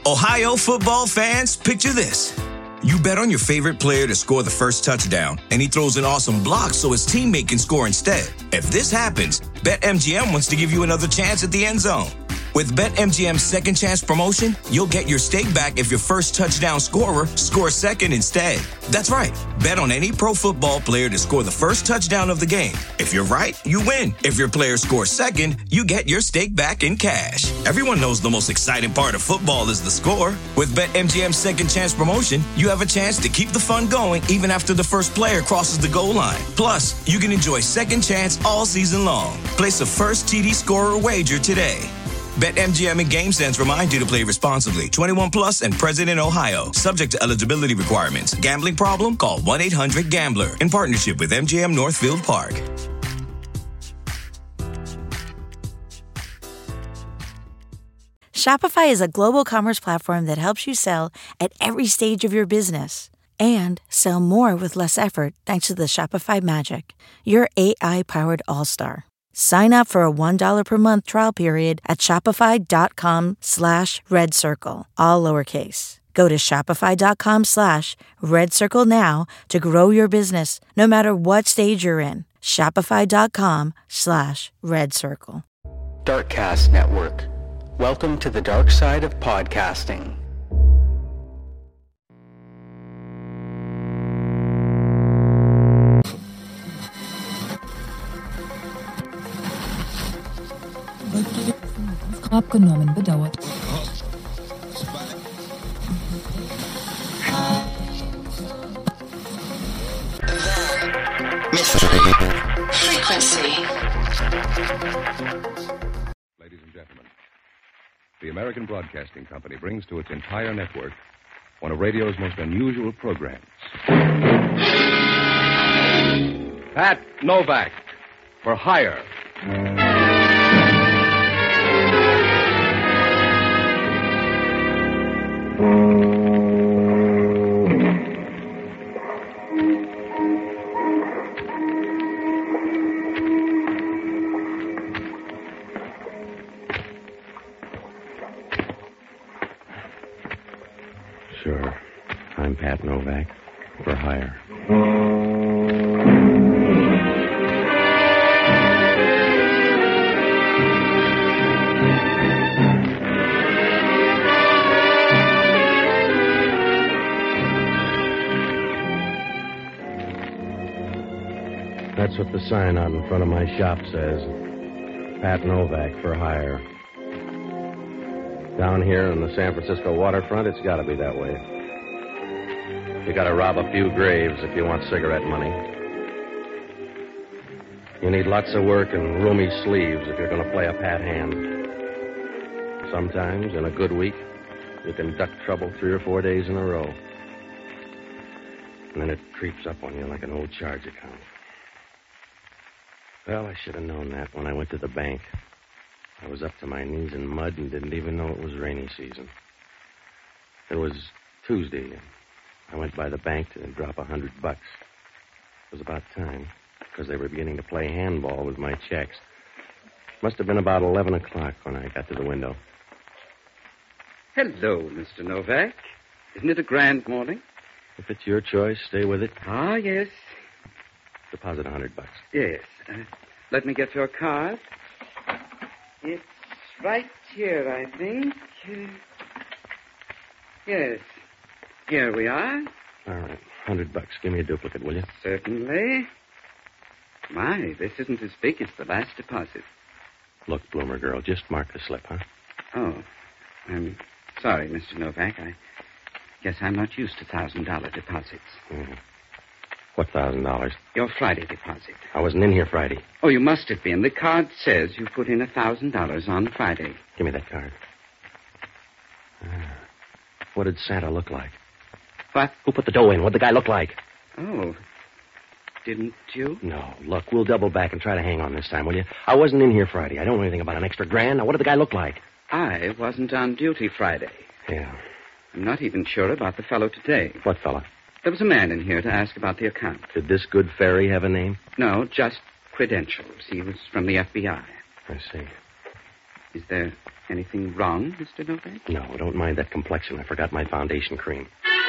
Ohio football fans, picture this. You bet on your favorite player to score the first touchdown, and he throws an awesome block so his teammate can score instead. If this happens, BetMGM wants to give you another chance at the end zone. With BetMGM's second chance promotion, you'll get your stake back if your first touchdown scorer scores second instead. That's right. Bet on any pro football player to score the first touchdown of the game. If you're right, you win. If your player scores second, you get your stake back in cash. Everyone knows the most exciting part of football is the score. With BetMGM's second chance promotion, you have a chance to keep the fun going even after the first player crosses the goal line. Plus, you can enjoy second chance all season long. Place a first TD scorer wager today. BetMGM and GameSense remind you to play responsibly. 21 plus and present in Ohio. Subject to eligibility requirements. Gambling problem? Call 1-800-GAMBLER. In partnership with MGM Northfield Park. Shopify is a global commerce platform that helps you sell at every stage of your business. And sell more with less effort thanks to the Shopify Magic, your AI-powered all-star. Sign up for a $1 per month trial period at shopify.com/redcircle, all lowercase. Go to shopify.com/redcircle now to grow your business, no matter what stage you're in. Shopify.com/redcircle. Darkcast Network. Welcome to the dark side of podcasting. Abgenommen, bedauert. Frequency. Ladies and gentlemen, the American Broadcasting Company brings to its entire network one of radio's most unusual programs. Pat Novak, for hire. Sure. I'm Pat Novak, for hire. That's what the sign out in front of my shop says. Pat Novak, for hire. Down here on the San Francisco waterfront, it's got to be that way. You got to rob a few graves if you want cigarette money. You need lots of work and roomy sleeves if you're going to play a pat hand. Sometimes, in a good week, you can duck trouble 3 or 4 days in a row. And then it creeps up on you like an old charge account. Well, I should have known that when I went to the bank. I was up to my knees in mud and didn't even know it was rainy season. It was Tuesday. I went by the bank to drop $100. It was about time, because they were beginning to play handball with my checks. Must have been about 11 o'clock when I got to the window. Hello, Mr. Novak. Isn't it a grand morning? If it's your choice, stay with it. Ah, yes. Deposit $100. Yes. Let me get your card. It's right here, I think. Yes. Here we are. All right. $100. Give me a duplicate, will you? Certainly. My, this isn't as big as the last deposit. Look, Bloomer girl, just mark the slip, huh? Oh, I'm sorry, Mr. Novak. I guess I'm not used to $1,000 deposits. Mm. What $1,000? Your Friday deposit. I wasn't in here Friday. Oh, you must have been. The card says you put in $1,000 on Friday. Give me that card. What did Santa look like? What? Who put the dough in? What'd the guy look like? Oh, didn't you? No. Look, we'll double back and try to hang on this time, will you? I wasn't in here Friday. I don't know anything about an extra grand. Now, what did the guy look like? I wasn't on duty Friday. Yeah. I'm not even sure about the fellow today. What fellow? There was a man in here to ask about the account. Did this good fairy have a name? No, just credentials. He was from the FBI. I see. Is there anything wrong, Mr. Novak? No, don't mind that complexion. I forgot my foundation cream.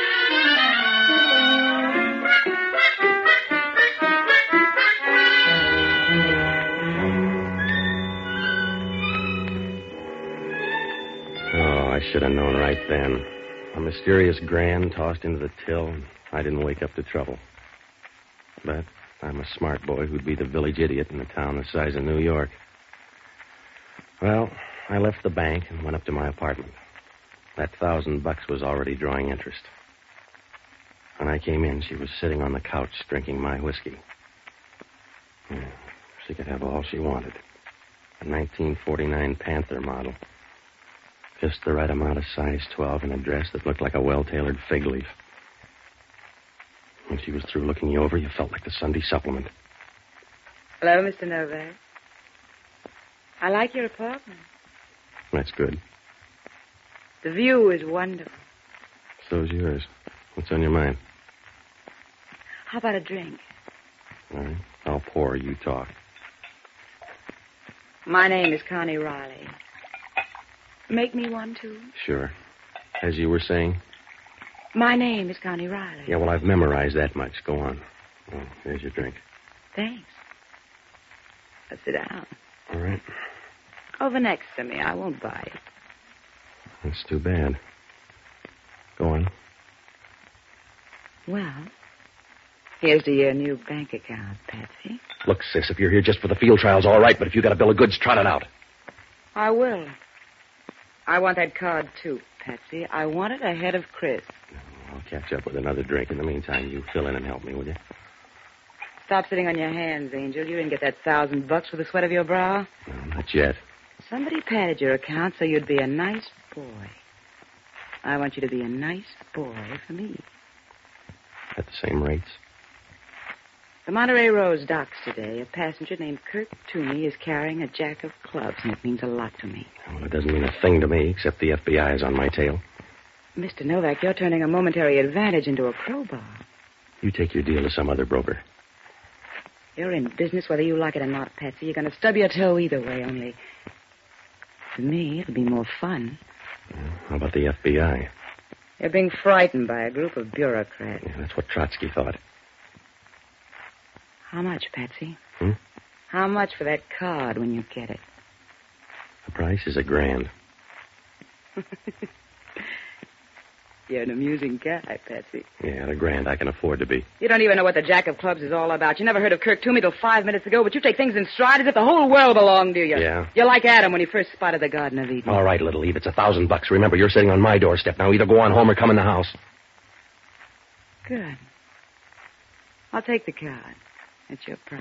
Oh, I should have known right then. A mysterious grand tossed into the till, and I didn't wake up to trouble. But I'm a smart boy who'd be the village idiot in a town the size of New York. Well, I left the bank and went up to my apartment. That $1,000 was already drawing interest. When I came in, she was sitting on the couch drinking my whiskey. Yeah, she could have all she wanted. A 1949 Panther model. Just the right amount of size 12 and a dress that looked like a well-tailored fig leaf. When she was through looking you over, you felt like the Sunday supplement. Hello, Mr. Novak. I like your apartment. That's good. The view is wonderful. So's yours. What's on your mind? How about a drink? All right. I'll pour. You talk. My name is Connie Riley. Make me one, too? Sure. As you were saying? My name is Connie Riley. Yeah, well, I've memorized that much. Go on. Oh, there's your drink. Thanks. Now sit down. All right. Over next to me. I won't bite. That's too bad. Go on. Well, here's to your new bank account, Patsy. Look, sis, if you're here just for the field trials, all right, but if you got a bill of goods, trot it out. I will. I want that card, too, Patsy. I want it ahead of Chris. I'll catch up with another drink. In the meantime, you fill in and help me, will you? Stop sitting on your hands, Angel. You didn't get that $1,000 for the sweat of your brow. No, not yet. Somebody padded your account so you'd be a nice boy. I want you to be a nice boy for me. At the same rates? The Monterey Rose docks today. A passenger named Kirk Toomey is carrying a jack of clubs, and it means a lot to me. Well, it doesn't mean a thing to me, except the FBI is on my tail. Mr. Novak, you're turning a momentary advantage into a crowbar. You take your deal to some other broker. You're in business whether you like it or not, Patsy. You're going to stub your toe either way, only... For me, it'll be more fun. How about the FBI? You're being frightened by a group of bureaucrats. Yeah, that's what Trotsky thought. How much, Patsy? Hmm? How much for that card when you get it? The price is $1,000. You're an amusing guy, Patsy. Yeah, $1,000 I can afford to be. You don't even know what the Jack of Clubs is all about. You never heard of Kirk Toomey till 5 minutes ago, but you take things in stride as if the whole world belonged to you. Yeah? You're like Adam when he first spotted the Garden of Eden. All right, little Eve, it's $1,000. Remember, you're sitting on my doorstep. Now either go on home or come in the house. Good. I'll take the card. That's your price.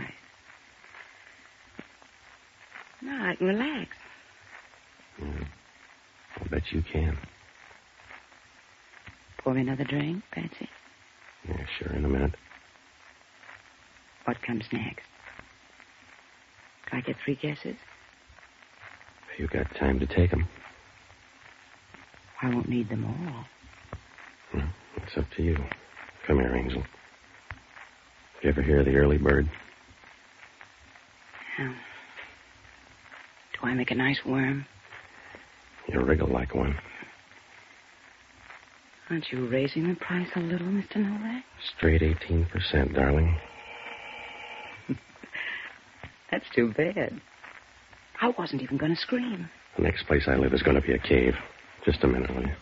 Now I can relax. I'll bet you can. Pour me another drink, Patsy. Yeah, sure, in a minute. What comes next? Can I get 3 guesses? If you got time to take them. I won't need them all. Well, it's up to you. Come here, Angel. You ever hear of the early bird? Do I make a nice worm? You wriggle like one. Aren't you raising the price a little, Mr. Novak? Straight 18%, darling. That's too bad. I wasn't even going to scream. The next place I live is going to be a cave. Just a minute, will you?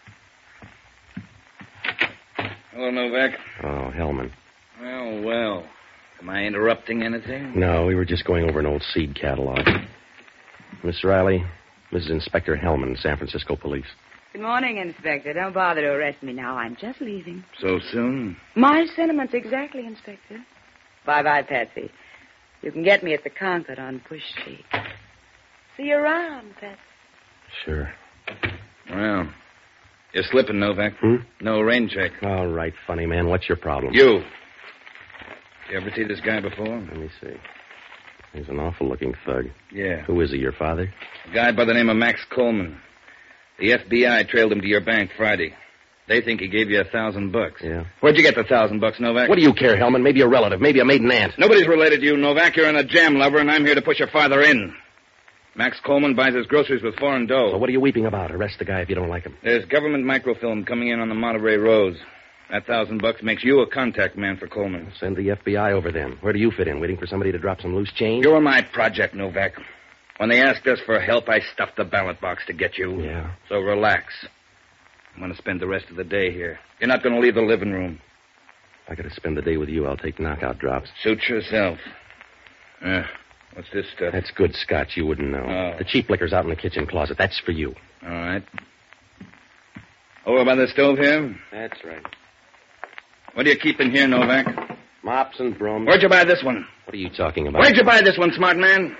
Hello, Novak. Oh, Hellman. Well. Am I interrupting anything? No, we were just going over an old seed catalog. Miss Riley, this is Inspector Hellman, San Francisco Police. Good morning, Inspector. Don't bother to arrest me now. I'm just leaving. So soon? My sentiments exactly, Inspector. Bye-bye, Patsy. You can get me at the Concord on Push Street. See you around, Patsy. Sure. Well, you're slipping, Novak. No rain check. All right, funny man. What's your problem? You ever see this guy before? Let me see. He's an awful-looking thug. Yeah. Who is he, your father? A guy by the name of Max Coleman. The FBI trailed him to your bank Friday. They think he gave you $1,000. Yeah. Where'd you get the $1,000, Novak? What do you care, Hellman? Maybe a relative, maybe a maiden aunt. Nobody's related to you, Novak. You're a jam lover, and I'm here to push your father in. Max Coleman buys his groceries with foreign dough. So what are you weeping about? Arrest the guy if you don't like him. There's government microfilm coming in on the Monterey Rose. That $1,000 makes you a contact man for Coleman. Send the FBI over then. Where do you fit in? Waiting for somebody to drop some loose change? You were my project, Novak. When they asked us for help, I stuffed the ballot box to get you. Yeah. So relax. I'm going to spend the rest of the day here. You're not going to leave the living room. If I got to spend the day with you, I'll take knockout drops. Suit yourself. What's this stuff? That's good scotch. You wouldn't know. Oh. The cheap liquor's out in the kitchen closet. That's for you. All right. Over by the stove here? That's right. What do you keep in here, Novak? Mops and brooms. Where'd you buy this one? What are you talking about? Where'd you buy this one, smart man?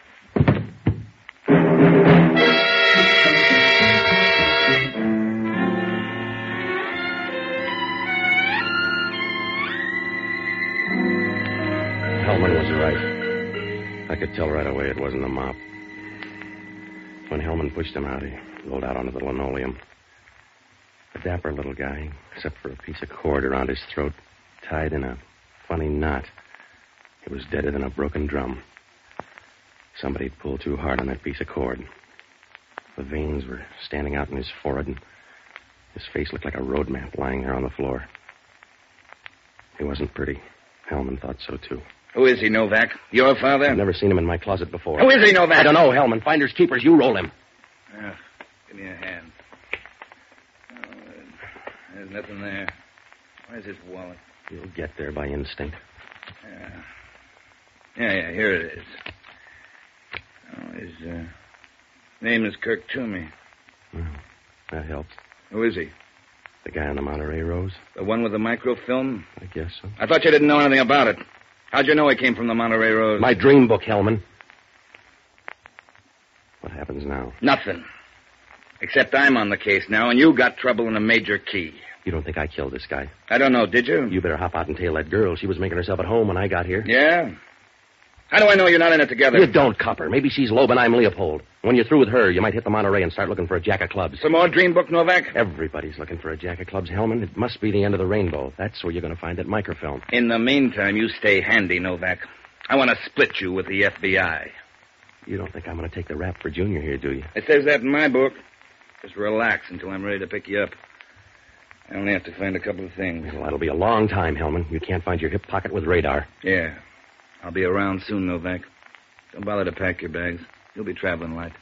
Hellman was right. I could tell right away it wasn't a mop. When Hellman pushed him out, he rolled out onto the linoleum. A dapper little guy, except for a piece of cord around his throat, tied in a funny knot. He was deader than a broken drum. Somebody pulled too hard on that piece of cord. The veins were standing out in his forehead, and his face looked like a road map lying there on the floor. He wasn't pretty. Hellman thought so, too. Who is he, Novak? Your father? I've never seen him in my closet before. Who is he, Novak? I don't know, Hellman. Finders keepers, you roll him. Give me a hand. Oh, there's nothing there. Where's his wallet? You'll get there by instinct. Yeah, here it is. Oh, his name is Kirk Toomey. Well, that helps. Who is he? The guy on the Monterey Rose? The one with the microfilm? I guess so. I thought you didn't know anything about it. How'd you know he came from the Monterey Rose? My dream book, Hellman. What happens now? Nothing. Except I'm on the case now, and you got trouble in a major key. You don't think I killed this guy? I don't know, did you? You better hop out and tail that girl. She was making herself at home when I got here. Yeah? How do I know you're not in it together? You don't, copper. Maybe she's Loeb and I'm Leopold. When you're through with her, you might hit the Monterey and start looking for a jack of clubs. Some more dream book, Novak? Everybody's looking for a jack of clubs, Hellman. It must be the end of the rainbow. That's where you're going to find that microfilm. In the meantime, you stay handy, Novak. I want to split you with the FBI. You don't think I'm going to take the rap for Junior here, do you? It says that in my book. Just relax until I'm ready to pick you up. I only have to find a couple of things. Well, that'll be a long time, Hellman. You can't find your hip pocket with radar. Yeah. I'll be around soon, Novak. Don't bother to pack your bags. You'll be traveling light.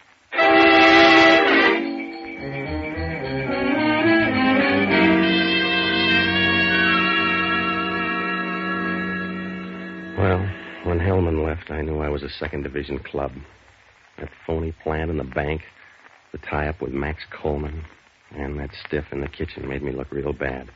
Well, when Hellman left, I knew I was a second division club. That phony plant in the bank, the tie-up with Max Coleman, and that stiff in the kitchen made me look real bad.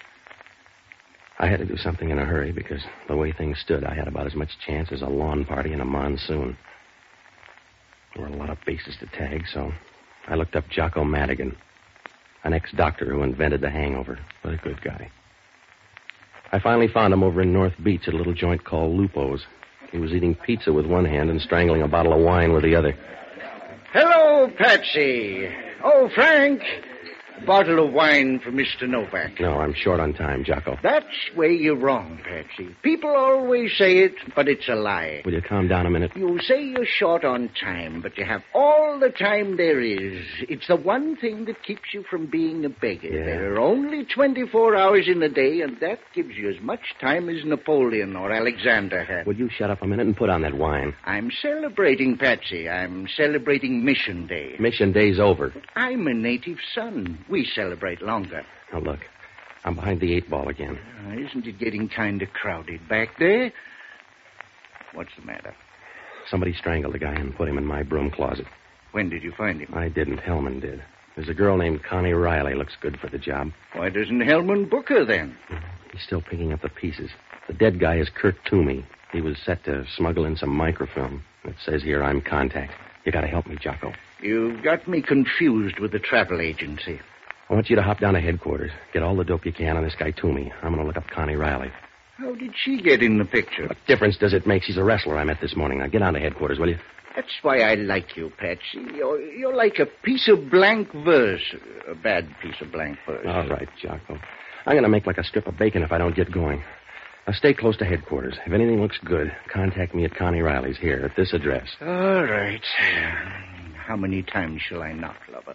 I had to do something in a hurry because the way things stood, I had about as much chance as a lawn party in a monsoon. There were a lot of bases to tag, so I looked up Jocko Madigan, an ex-doctor who invented the hangover, but a good guy. I finally found him over in North Beach at a little joint called Lupo's. He was eating pizza with one hand and strangling a bottle of wine with the other. Hello, Patsy. Oh, Frank. A bottle of wine for Mr. Novak. No, I'm short on time, Jocko. That's where you're wrong, Patsy. People always say it, but it's a lie. Will you calm down a minute? You say you're short on time, but you have all the time there is. It's the one thing that keeps you from being a beggar. Yeah. There are only 24 hours in a day, and that gives you as much time as Napoleon or Alexander had. Will you shut up a minute and put on that wine? I'm celebrating, Patsy. I'm celebrating Mission Day. Mission Day's over. I'm a native son. We celebrate longer. Now, look, I'm behind the 8 ball again. Isn't it getting kind of crowded back there? What's the matter? Somebody strangled the guy and put him in my broom closet. When did you find him? I didn't. Hellman did. There's a girl named Connie Riley. Looks good for the job. Why doesn't Hellman book her then? He's still picking up the pieces. The dead guy is Kirk Toomey. He was set to smuggle in some microfilm. It says here I'm contact. You gotta help me, Jocko. You've got me confused with the travel agency. I want you to hop down to headquarters. Get all the dope you can on this guy Toomey. I'm gonna look up Connie Riley. How did she get in the picture? What difference does it make? She's a wrestler I met this morning. Now get on to headquarters, will you? That's why I like you, Patsy. You're like a piece of blank verse. A bad piece of blank verse. All right, Jocko. I'm gonna make like a strip of bacon if I don't get going. Now, stay close to headquarters. If anything looks good, contact me at Connie Riley's here at this address. All right. How many times shall I knock, lover?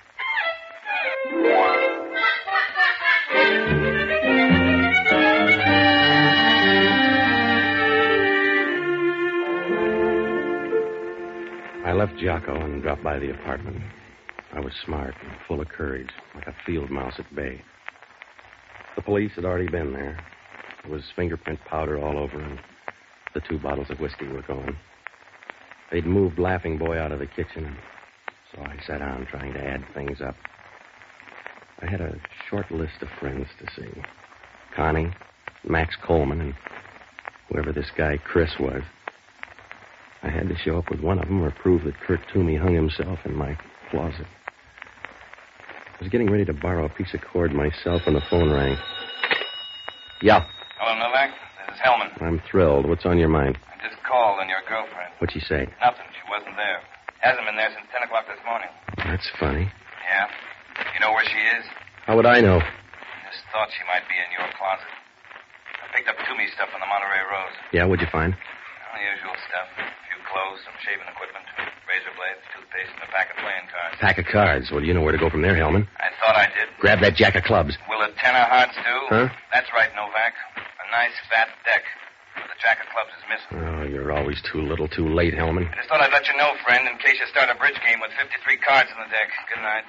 I left Jocko and dropped by the apartment. I was smart and full of courage, like a field mouse at bay. The police had already been there. There was fingerprint powder all over, and the 2 bottles of whiskey were gone. They'd moved Laughing Boy out of the kitchen, and so I sat down trying to add things up. I had a short list of friends to see. Connie, Max Coleman, and whoever this guy Chris was. I had to show up with one of them or prove that Kurt Toomey hung himself in my closet. I was getting ready to borrow a piece of cord myself when the phone rang. Yeah. Hello, Novak. This is Hellman. I'm thrilled. What's on your mind? I just called on your girlfriend. What'd she say? Nothing. She wasn't there. Hasn't been there since 10 o'clock this morning. That's funny. Yeah? You know where she is? How would I know? I just thought she might be in your closet. I picked up Toomey's stuff on the Monterey Rose. Yeah, what'd you find? Well, the usual stuff. A few clothes, some shaving equipment, razor blades, toothpaste, and a pack of playing cards. Pack of cards. Well, you know where to go from there, Hellman. I thought I did. Grab that jack of clubs. Will a 10 of hearts do? Huh? That's right, Novak. A nice fat deck. But the jack of clubs is missing. Oh, you're always too little too late, Hellman. I just thought I'd let you know, friend, in case you start a bridge game with 53 cards in the deck. Good night.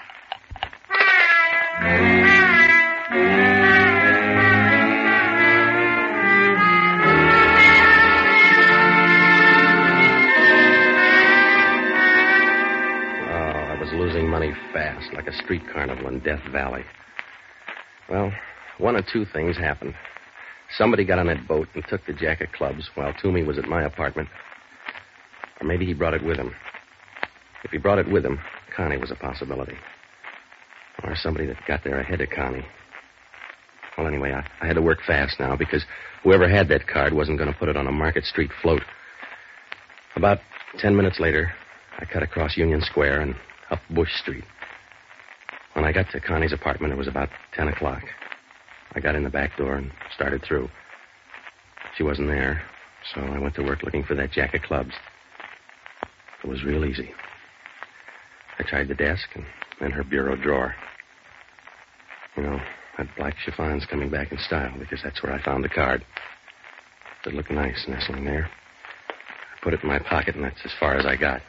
Losing money fast, like a street carnival in Death Valley. Well, one of 2 things happened. Somebody got on that boat and took the jack of clubs while Toomey was at my apartment. Or maybe he brought it with him. If he brought it with him, Connie was a possibility. Or somebody that got there ahead of Connie. Well, anyway, I had to work fast now because whoever had that card wasn't going to put it on a Market Street float. About 10 minutes later, I cut across Union Square and up Bush Street. When I got to Connie's apartment, it was about 10 o'clock. I got in the back door and started through. She wasn't there, so I went to work looking for that jack of clubs. It was real easy. I tried the desk and then her bureau drawer. You know, that black chiffon's coming back in style because that's where I found the card. It looked nice nestling there. I put it in my pocket, and that's as far as I got.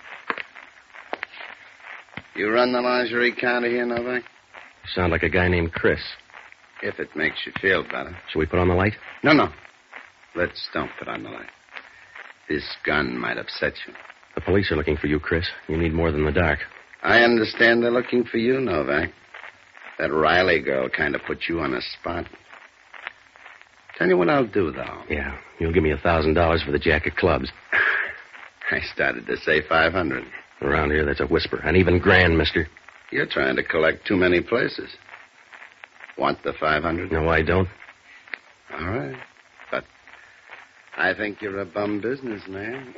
You run the lingerie counter here, Novak? You sound like a guy named Chris. If it makes you feel better. Should we put on the light? No. Let's don't put on the light. This gun might upset you. The police are looking for you, Chris. You need more than the dark. I understand they're looking for you, Novak. That Riley girl kind of put you on a spot. Tell you what I'll do, though. Yeah, you'll give me $1,000 for the jack of clubs. I started to say 500. Around here, that's a whisper. And even grand, mister. You're trying to collect too many places. Want the 500? No, I don't. All right. But I think you're a bum businessman.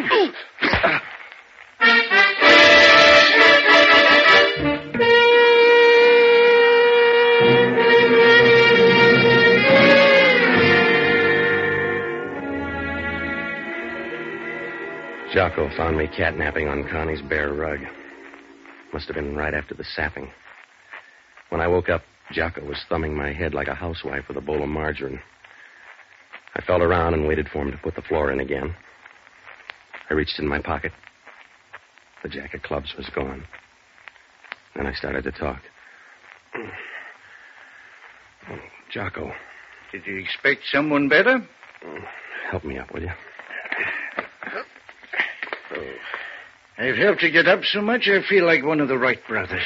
Jocko found me catnapping on Connie's bare rug. Must have been right after the sapping. When I woke up, Jocko was thumbing my head like a housewife with a bowl of margarine. I felt around and waited for him to put the floor in again. I reached in my pocket. The jack of clubs was gone. Then I started to talk. Jocko. Did you expect someone better? Help me up, will you? I've helped you get up so much, I feel like one of the Wright brothers.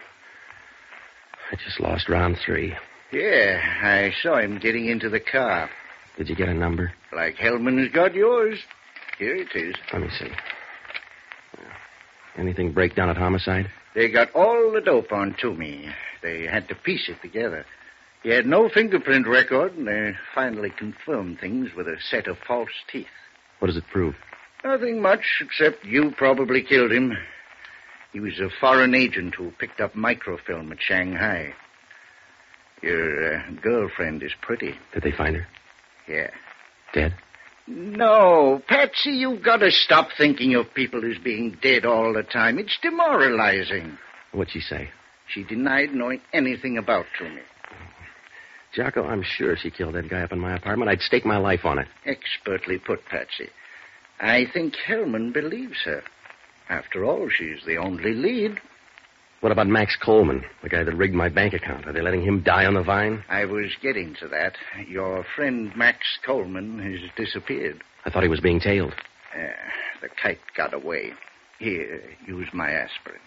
I just lost round 3. Yeah, I saw him getting into the car. Did you get a number? Like Hellman's got yours. Here it is. Let me see. Anything break down at homicide? They got all the dope on Toomey. They had to piece it together. He had no fingerprint record, and they finally confirmed things with a set of false teeth. What does it prove? Nothing much, except you probably killed him. He was a foreign agent who picked up microfilm at Shanghai. Your girlfriend is pretty. Did they find her? Yeah. Dead? No, Patsy, you've got to stop thinking of people as being dead all the time. It's demoralizing. What'd she say? She denied knowing anything about Toomey. Jocko, I'm sure she killed that guy up in my apartment. I'd stake my life on it. Expertly put, Patsy. I think Hellman believes her. After all, she's the only lead. What about Max Coleman, the guy that rigged my bank account? Are they letting him die on the vine? I was getting to that. Your friend Max Coleman has disappeared. I thought he was being tailed. The kite got away. Here, use my aspirin.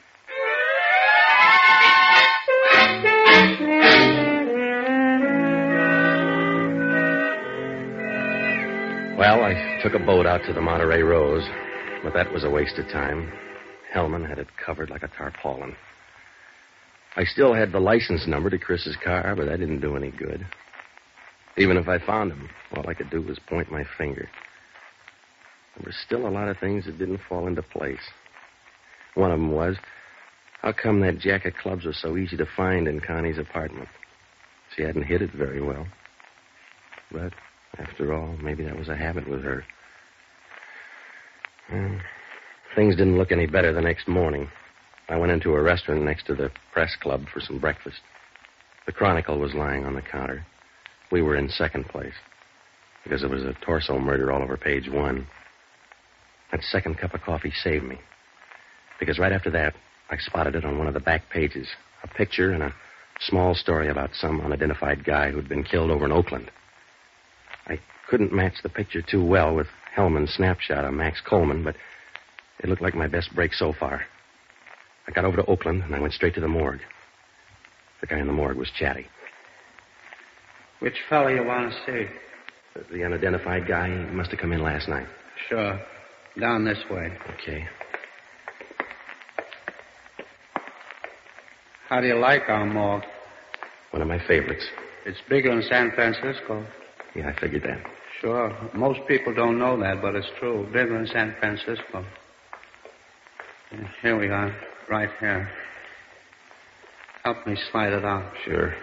Well, I took a boat out to the Monterey Rose, but that was a waste of time. Hellman had it covered like a tarpaulin. I still had the license number to Chris's car, but that didn't do any good. Even if I found him, all I could do was point my finger. There were still a lot of things that didn't fall into place. One of them was, how come that jack of clubs was so easy to find in Connie's apartment? She hadn't hid it very well. But, after all, maybe that was a habit with her. Well, things didn't look any better the next morning. I went into a restaurant next to the press club for some breakfast. The Chronicle was lying on the counter. We were in second place because there was a torso murder all over page 1. That second cup of coffee saved me because right after that, I spotted it on one of the back pages, a picture and a small story about some unidentified guy who'd been killed over in Oakland. I couldn't match the picture too well with Hellman's snapshot of Max Coleman, but it looked like my best break so far. I got over to Oakland, and I went straight to the morgue. The guy in the morgue was chatty. Which fellow you want to see? The unidentified guy, he must have come in last night. Sure. Down this way. Okay. How do you like our morgue? One of my favorites. It's bigger in San Francisco. Yeah, I figured that. Sure. Most people don't know that, but it's true. Bigger in San Francisco. Here we are. Right here. Help me slide it out. Sure.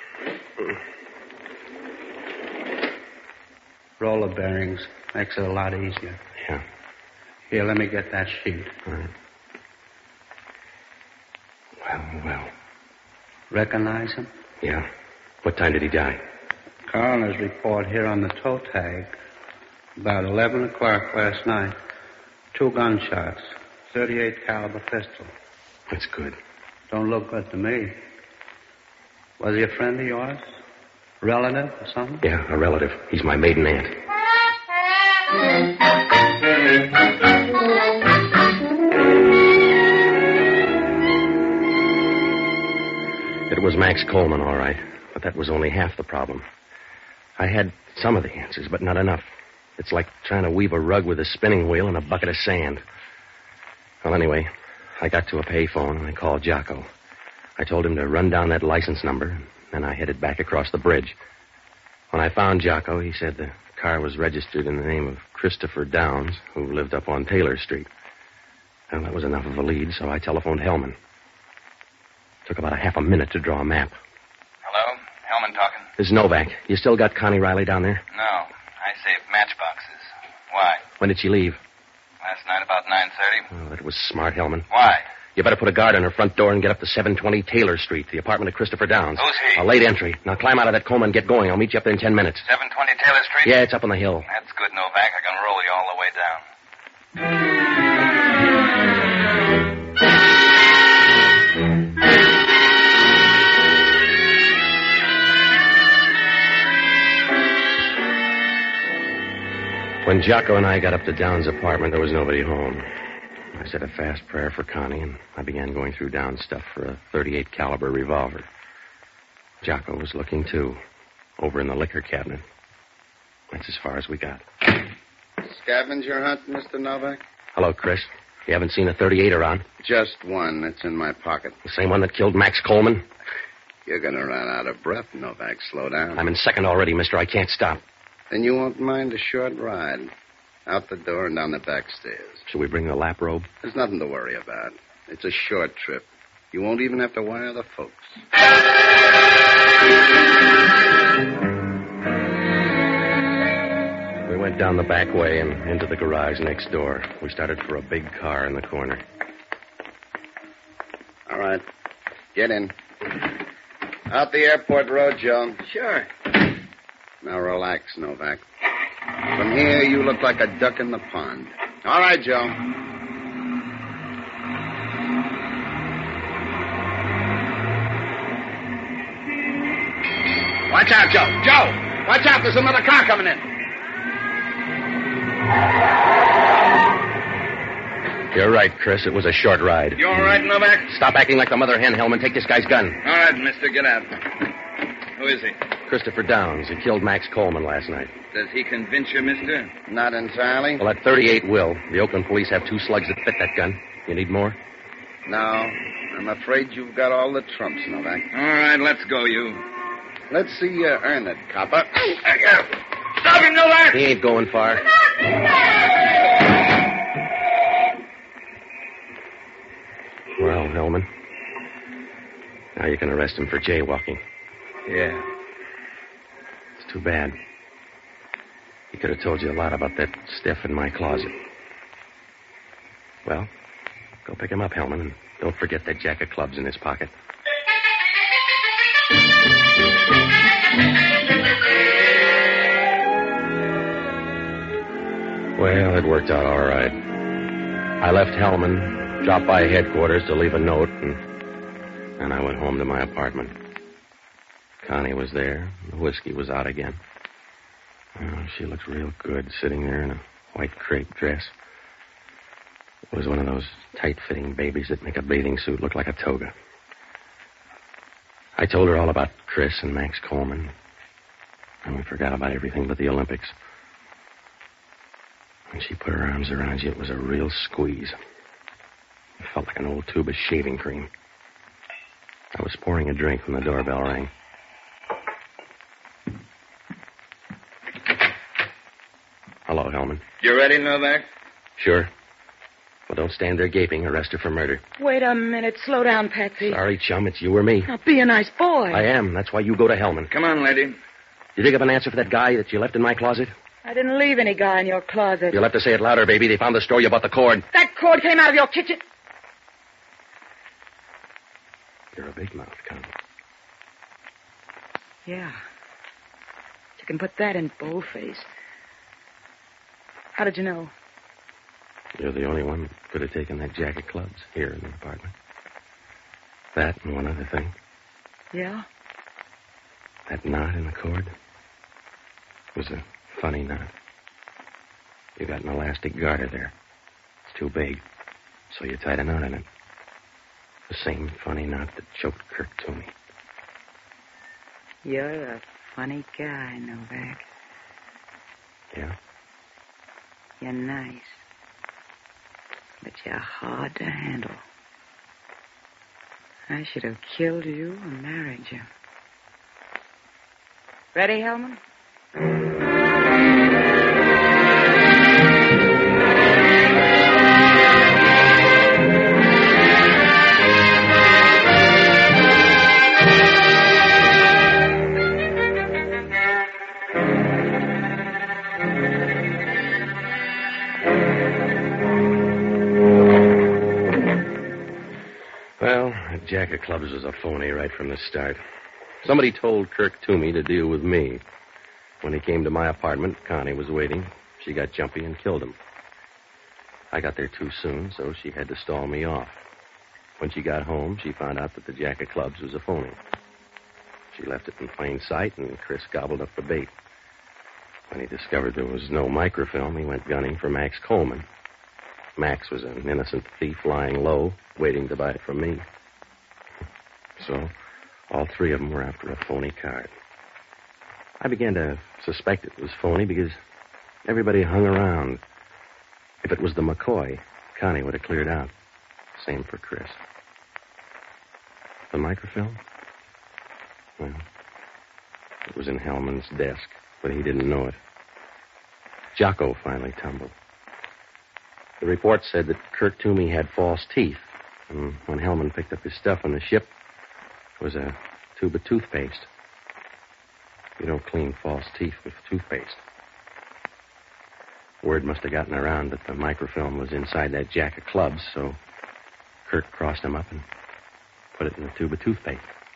Roller bearings. Makes it a lot easier. Yeah. Here, let me get that sheet. All right. Well. Recognize him? Yeah. What time did he die? Coroner's report here on the toe tag. About 11 o'clock last night. 2 gunshots. 38 caliber pistol. That's good. Don't look good to me. Was he a friend of yours? Relative or something? Yeah, a relative. He's my maiden aunt. It was Max Coleman, all right. But that was only half the problem. I had some of the answers, but not enough. It's like trying to weave a rug with a spinning wheel and a bucket of sand. Well, anyway, I got to a payphone and I called Jocko. I told him to run down that license number, and then I headed back across the bridge. When I found Jocko, he said the car was registered in the name of Christopher Downs, who lived up on Taylor Street. Well, that was enough of a lead, so I telephoned Hellman. Took about a half a minute to draw a map. Hello? Hellman talking. This is Novak. You still got Connie Riley down there? No. I saved matchboxes. Why? When did she leave? Last night about 9:30. Oh, that was smart, Hellman. Why? You better put a guard on her front door and get up to 720 Taylor Street, the apartment of Christopher Downs. Who's he? A late entry. Now climb out of that coma and get going. I'll meet you up there in 10 minutes. 720 Taylor Street? Yeah, it's up on the hill. That's good, Novak. I can roll you all the way down. When Jocko and I got up to Downs' apartment, there was nobody home. I said a fast prayer for Connie, and I began going through Downs' stuff for a .38 caliber revolver. Jocko was looking, too, over in the liquor cabinet. That's as far as we got. Scavenger hunt, Mr. Novak? Hello, Chris. You haven't seen a .38 around? Just one. It's in my pocket. The same one that killed Max Coleman? You're going to run out of breath, Novak. Slow down. I'm in second already, mister. I can't stop. Then you won't mind a short ride. Out the door and down the back stairs. Should we bring the lap robe? There's nothing to worry about. It's a short trip. You won't even have to wire the folks. went down the back way and into the garage next door. We started for a big car in the corner. All right. Get in. Out the airport road, Joe. Sure. Now relax, Novak. From here, you look like a duck in the pond. All right, Joe. Watch out, Joe. Joe! Watch out, there's another car coming in. You're right, Chris. It was a short ride. You all right, Novak? Stop acting like the mother hen, Hellman. Take this guy's gun. All right, mister, get out. Who is he? Christopher Downs. He killed Max Coleman last night. Does he convince you, mister? Not entirely. Well, that 38 will. The Oakland police have 2 slugs that fit that gun. You need more? No, I'm afraid you've got all the trumps, Novak. All right, let's go, you. Let's see you earn it, copper. Stop him, Novak! He ain't going far. Well, Hellman, now you can arrest him for jaywalking. Yeah. It's too bad. He could have told you a lot about that stuff in my closet. Well, go pick him up, Hellman, and don't forget that jack of clubs in his pocket. Well, it worked out all right. I left Hellman, dropped by headquarters to leave a note, and I went home to my apartment. Connie was there. The whiskey was out again. Oh, she looked real good sitting there in a white crepe dress. It was one of those tight-fitting babies that make a bathing suit look like a toga. I told her all about Chris and Max Coleman, and we forgot about everything but the Olympics. When she put her arms around you, it was a real squeeze. It felt like an old tube of shaving cream. I was pouring a drink when the doorbell rang. Hello, Hellman. You ready, Novak? Sure. Well, don't stand there gaping. Arrest her for murder. Wait a minute. Slow down, Patsy. Sorry, chum. It's you or me. Now, be a nice boy. I am. That's why you go to Hellman. Come on, lady. You dig up an answer for that guy that you left in my closet? I didn't leave any guy in your closet. You'll have to say it louder, baby. They found the store you bought the cord. That cord came out of your kitchen. You're a big mouth, Connie. Yeah. You can put that in boldface. How did you know? You're the only one that could have taken that jack of clubs here in the apartment. That and one other thing. Yeah? That knot in the cord was a funny knot. You got an elastic garter there. It's too big, so you tied a knot in it. The same funny knot that choked Kirk Toomey. You're a funny guy, Novak. Yeah? You're nice. But you're hard to handle. I should have killed you and married you. Ready, Hellman? Jack of Clubs was a phony right from the start. Somebody told Kirk Toomey to deal with me. When he came to my apartment, Connie was waiting. She got jumpy and killed him. I got there too soon, so she had to stall me off. When she got home, she found out that the Jack of Clubs was a phony. She left it in plain sight, and Chris gobbled up the bait. When he discovered there was no microfilm, he went gunning for Max Coleman. Max was an innocent thief lying low, waiting to buy it from me. So, all 3 of them were after a phony card. I began to suspect it was phony because everybody hung around. If it was the McCoy, Connie would have cleared out. Same for Chris. The microfilm? Well, it was in Hellman's desk, but he didn't know it. Jocko finally tumbled. The report said that Kirk Toomey had false teeth, and when Hellman picked up his stuff on the ship, it was a tube of toothpaste. You don't clean false teeth with toothpaste. Word must have gotten around that the microfilm was inside that jack of clubs, so Kirk crossed them up and put it in a tube of toothpaste.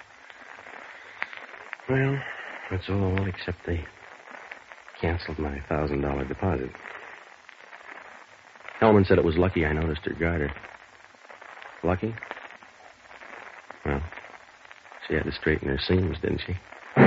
Well, that's all except they canceled my $1,000 deposit. Hellman said it was lucky I noticed her garter. Lucky? Well, she had to straighten her seams, didn't she?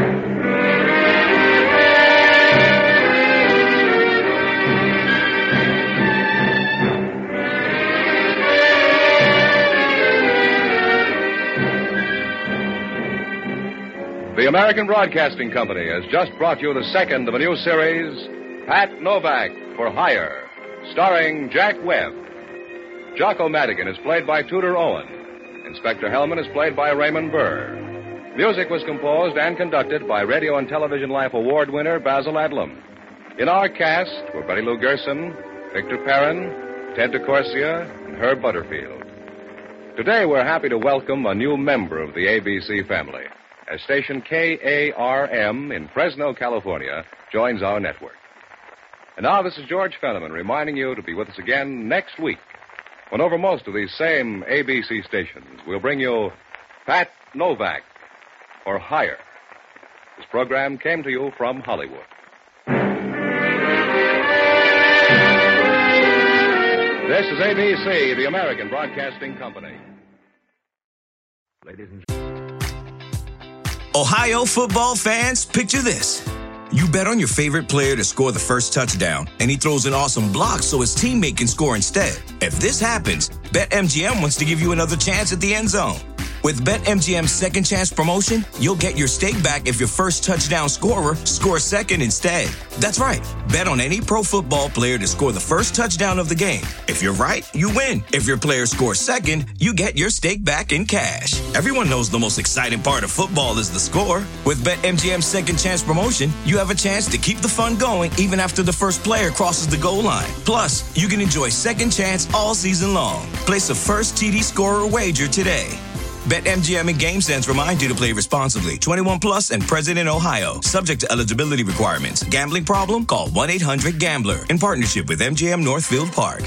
The American Broadcasting Company has just brought you the second of a new series, Pat Novak for Hire, starring Jack Webb. Jocko Madigan is played by Tudor Owen. Inspector Hellman is played by Raymond Burr. Music was composed and conducted by Radio and Television Life Award winner Basil Adlam. In our cast were Betty Lou Gerson, Victor Perrin, Ted DeCorsia, and Herb Butterfield. Today we're happy to welcome a new member of the ABC family, as station KARM in Fresno, California, joins our network. And now this is George Fenneman reminding you to be with us again next week, when over most of these same ABC stations, we'll bring you Pat Novak for Hire. This program came to you from Hollywood. This is ABC, the American Broadcasting Company. Ladies and Ohio football fans, picture this. You bet on your favorite player to score the first touchdown, and he throws an awesome block so his teammate can score instead. If this happens, BetMGM wants to give you another chance at the end zone. With BetMGM's second chance promotion, you'll get your stake back if your first touchdown scorer scores second instead. That's right. Bet on any pro football player to score the first touchdown of the game. If you're right, you win. If your player scores second, you get your stake back in cash. Everyone knows the most exciting part of football is the score. With BetMGM's second chance promotion, you have a chance to keep the fun going even after the first player crosses the goal line. Plus, you can enjoy second chance all season long. Place a first TD scorer wager today. BetMGM and GameSense remind you to play responsibly. 21 plus and present in Ohio. Subject to eligibility requirements. Gambling problem? Call 1-800-GAMBLER. In partnership with MGM Northfield Park.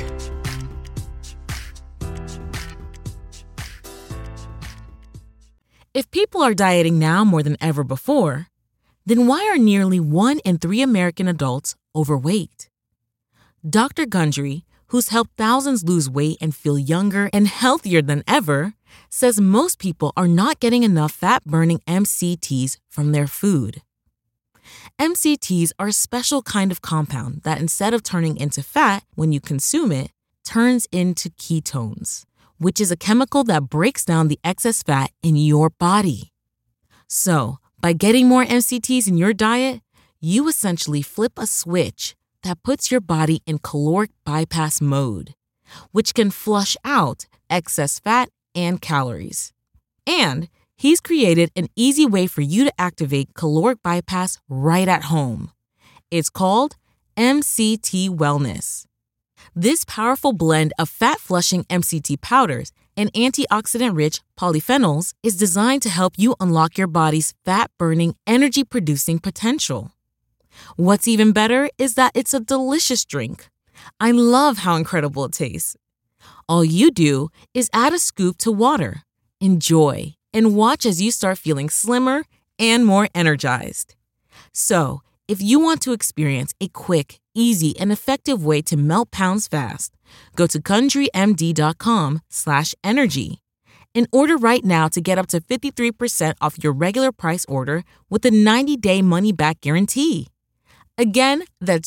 If people are dieting now more than ever before, then why are nearly 1 in 3 American adults overweight? Dr. Gundry, who's helped thousands lose weight and feel younger and healthier than ever, says most people are not getting enough fat-burning MCTs from their food. MCTs are a special kind of compound that instead of turning into fat when you consume it, turns into ketones, which is a chemical that breaks down the excess fat in your body. So, by getting more MCTs in your diet, you essentially flip a switch that puts your body in caloric bypass mode, which can flush out excess fat and calories. And he's created an easy way for you to activate caloric bypass right at home. It's called MCT Wellness. This powerful blend of fat-flushing MCT powders and antioxidant-rich polyphenols is designed to help you unlock your body's fat-burning, energy-producing potential. What's even better is that it's a delicious drink. I love how incredible it tastes. All you do is add a scoop to water, enjoy, and watch as you start feeling slimmer and more energized. So, if you want to experience a quick, easy, and effective way to melt pounds fast, go to CountryMD.com/energy and order right now to get up to 53% off your regular price order with a 90-day money-back guarantee. Again, that's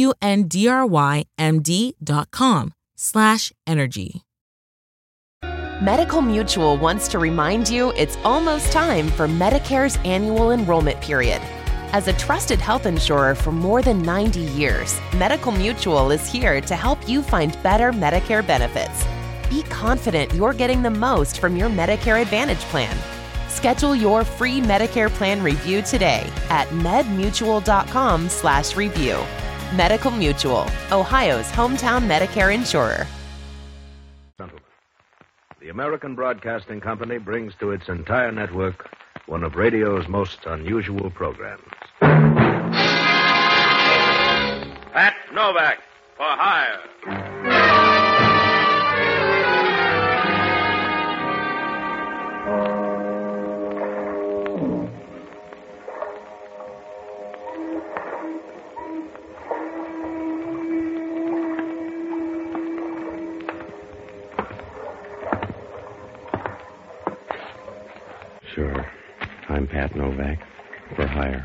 GUNDRYMD.com/energy. Medical Mutual wants to remind you it's almost time for Medicare's annual enrollment period. As a trusted health insurer for more than 90 years, Medical Mutual is here to help you find better Medicare benefits. Be confident you're getting the most from your Medicare Advantage plan. Schedule your free Medicare plan review today at medmutual.com/review. Medical Mutual, Ohio's hometown Medicare insurer. Gentlemen, the American Broadcasting Company brings to its entire network one of radio's most unusual programs. Pat Novak for Hire. Sure. I'm Pat Novak, for hire.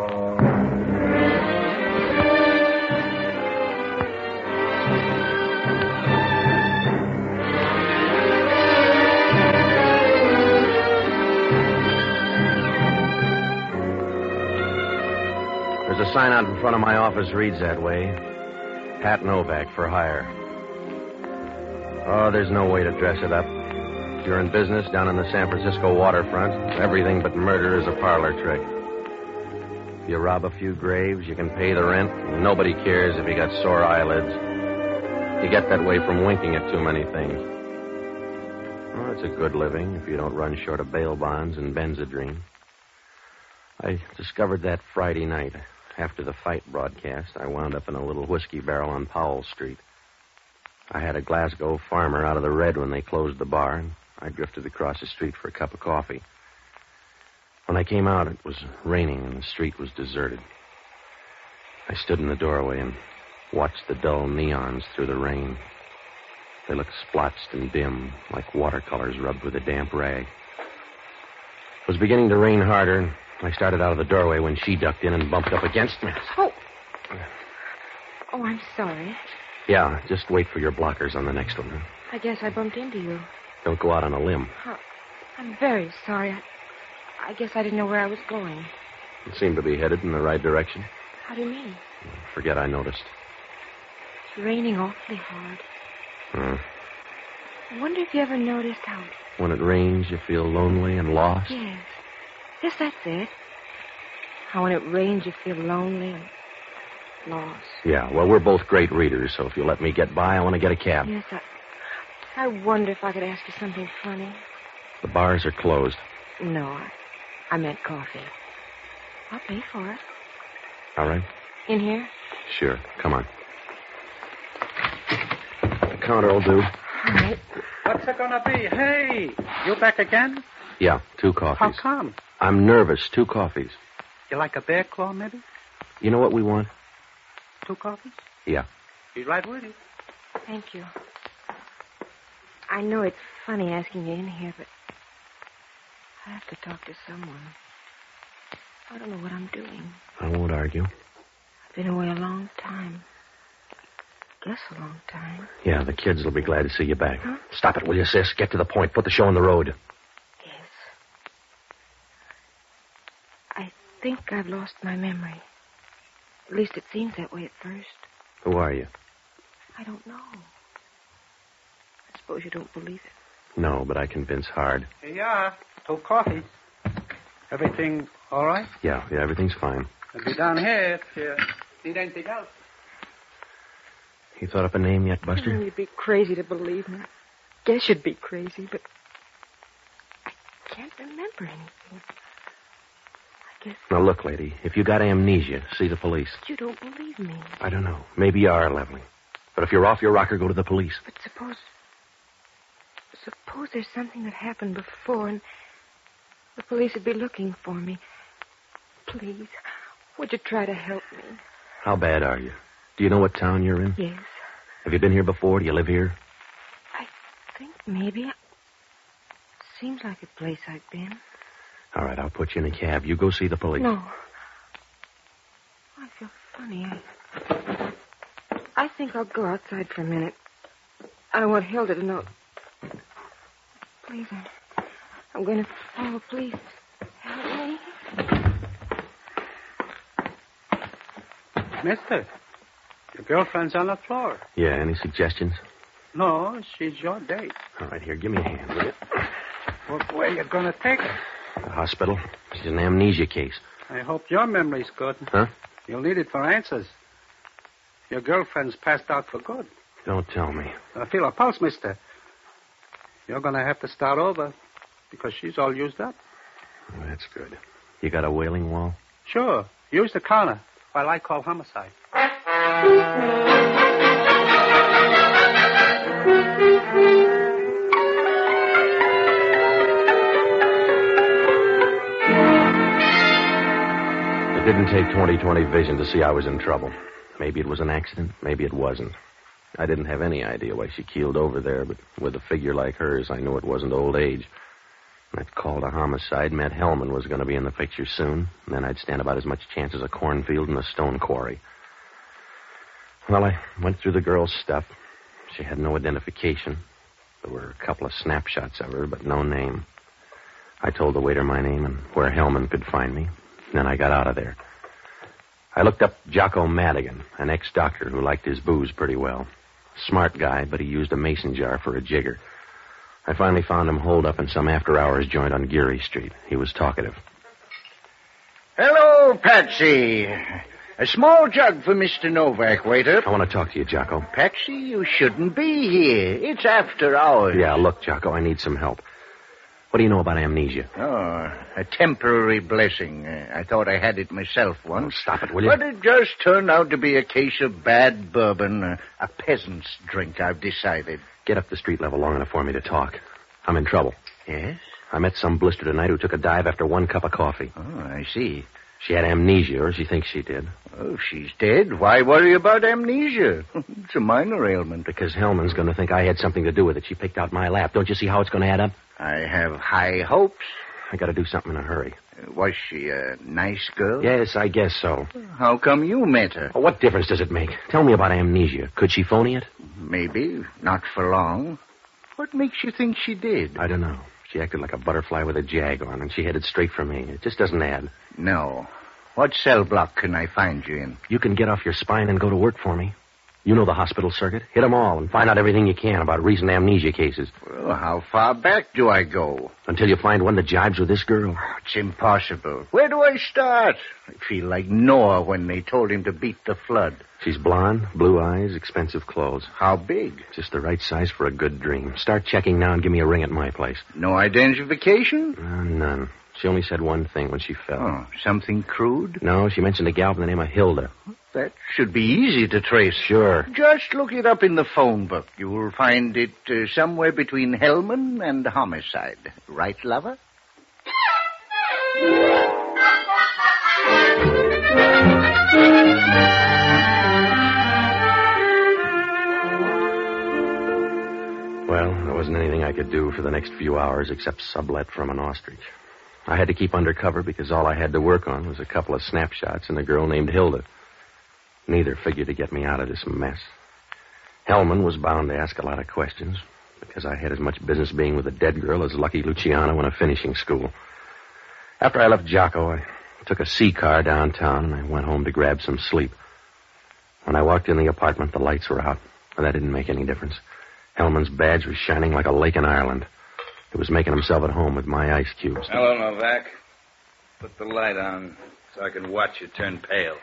There's a sign out in front of my office reads that way. Pat Novak, for hire. Oh, there's no way to dress it up. If you're in business down in the San Francisco waterfront, everything but murder is a parlor trick. If you rob a few graves, you can pay the rent, and nobody cares if you got sore eyelids. You get that way from winking at too many things. Well, it's a good living if you don't run short of bail bonds and Benzedrine. I discovered that Friday night. After the fight broadcast, I wound up in a little whiskey barrel on Powell Street. I had a Glasgow farmer out of the red when they closed the bar, and I drifted across the street for a cup of coffee. When I came out, it was raining and the street was deserted. I stood in the doorway and watched the dull neons through the rain. They looked splotched and dim, like watercolors rubbed with a damp rag. It was beginning to rain harder, and I started out of the doorway when she ducked in and bumped up against me. Oh, I'm sorry. Yeah, just wait for your blockers on the next one. Huh? I guess I bumped into you. Don't go out on a limb. Oh, I'm very sorry. I guess I didn't know where I was going. You seem to be headed in the right direction. How do you mean? Forget I noticed. It's raining awfully hard. I wonder if you ever noticed how... When it rains, you feel lonely and lost? Yes. Yes, that's it. How when it rains, you feel lonely and lost. Yeah, well, we're both great readers, so if you'll let me get by, I want to get a cab. Yes, I wonder if I could ask you something funny. The bars are closed. No, I meant coffee. I'll pay for it. All right. In here? Sure. Come on. The counter will do. All right. What's it gonna be? Hey, you back again? Yeah, 2 coffees. How come? I'm nervous. 2 coffees. You like a bear claw, maybe? You know what we want? 2 coffees? Yeah. Be right with you. Thank you. I know it's funny asking you in here, but I have to talk to someone. I don't know what I'm doing. I won't argue. I've been away a long time. I guess a long time. Yeah, the kids will be glad to see you back. Huh? Stop it, will you, sis? Get to the point. Put the show on the road. Yes. I think I've lost my memory. At least it seems that way at first. Who are you? I don't know. I suppose you don't believe it. No, but I convince hard. Here you are. 2 coffees. Everything all right? Yeah, everything's fine. I'll be down here if you need anything else. You thought up a name yet, Buster? You'd be crazy to believe me. I guess you'd be crazy, but I can't remember anything. I guess... Now, look, lady, if you got amnesia, see the police. You don't believe me. I don't know. Maybe you are leveling. But if you're off your rocker, go to the police. But suppose there's something that happened before, and the police would be looking for me. Please, would you try to help me? How bad are you? Do you know what town you're in? Yes. Have you been here before? Do you live here? I think maybe. Seems like a place I've been. All right, I'll put you in a cab. You go see the police. No. I feel funny. I think I'll go outside for a minute. I don't want Hilda to know. Please, I'm going to follow. Please, help me. Mister, your girlfriend's on the floor. Yeah, any suggestions? No, she's your date. All right, here, give me a hand, will you? Where you going to take her? The hospital. She's an amnesia case. I hope your memory's good. Huh? You'll need it for answers. Your girlfriend's passed out for good. Don't tell me. Feel her pulse, mister. You're going to have to start over because she's all used up. Oh, that's good. You got a wailing wall? Sure. Use the counter while I call homicide. It didn't take 20/20 vision to see I was in trouble. Maybe it was an accident. Maybe it wasn't. I didn't have any idea why she keeled over there, but with a figure like hers, I knew it wasn't old age. That call to homicide meant Hellman was going to be in the picture soon, and then I'd stand about as much chance as a cornfield and a stone quarry. Well, I went through the girl's stuff. She had no identification. There were a couple of snapshots of her, but no name. I told the waiter my name and where Hellman could find me. And then I got out of there. I looked up Jocko Madigan, an ex-doctor who liked his booze pretty well. Smart guy, but he used a mason jar for a jigger. I finally found him holed up in some after-hours joint on Geary Street. He was talkative. Hello, Patsy. A small jug for Mr. Novak, waiter. I want to talk to you, Jocko. Patsy, you shouldn't be here. It's after hours. Yeah, look, Jocko, I need some help. What do you know about amnesia? Oh, a temporary blessing. I thought I had it myself once. Oh, stop it, will you? But it just turned out to be a case of bad bourbon, a peasant's drink, I've decided. Get up the street level long enough for me to talk. I'm in trouble. Yes? I met some blister tonight who took a dive after 1 cup of coffee. Oh, I see. She had amnesia, or she thinks she did. Oh, if she's dead, why worry about amnesia? It's a minor ailment. Because Hellman's going to think I had something to do with it. She picked out my lap. Don't you see how it's going to add up? I have high hopes. I got to do something in a hurry. Was she a nice girl? Yes, I guess so. How come you met her? Well, what difference does it make? Tell me about amnesia. Could she phony it? Maybe. Not for long. What makes you think she did? I don't know. She acted like a butterfly with a jag on, and she headed straight for me. It just doesn't add. No. What cell block can I find you in? You can get off your spine and go to work for me. You know the hospital circuit. Hit them all and find out everything you can about recent amnesia cases. Well, how far back do I go? Until you find one that jibes with this girl. It's impossible. Where do I start? I feel like Noah when they told him to beat the flood. She's blonde, blue eyes, expensive clothes. How big? Just the right size for a good dream. Start checking now and give me a ring at my place. No identification? None. She only said one thing when she fell. Oh, something crude? No, she mentioned a gal by the name of Hilda. That should be easy to trace. Sure. Just look it up in the phone book. You will find it somewhere between Hellman and homicide. Right, lover? Well, there wasn't anything I could do for the next few hours except sublet from an ostrich. I had to keep undercover because all I had to work on was a couple of snapshots and a girl named Hilda. Neither figured to get me out of this mess. Hellman was bound to ask a lot of questions because I had as much business being with a dead girl as Lucky Luciano in a finishing school. After I left Jocko, I took a C-car downtown and I went home to grab some sleep. When I walked in the apartment, the lights were out, but that didn't make any difference. Hellman's badge was shining like a lake in Ireland. He was making himself at home with my ice cubes. Hello, Novak. Put the light on so I can watch you turn pale.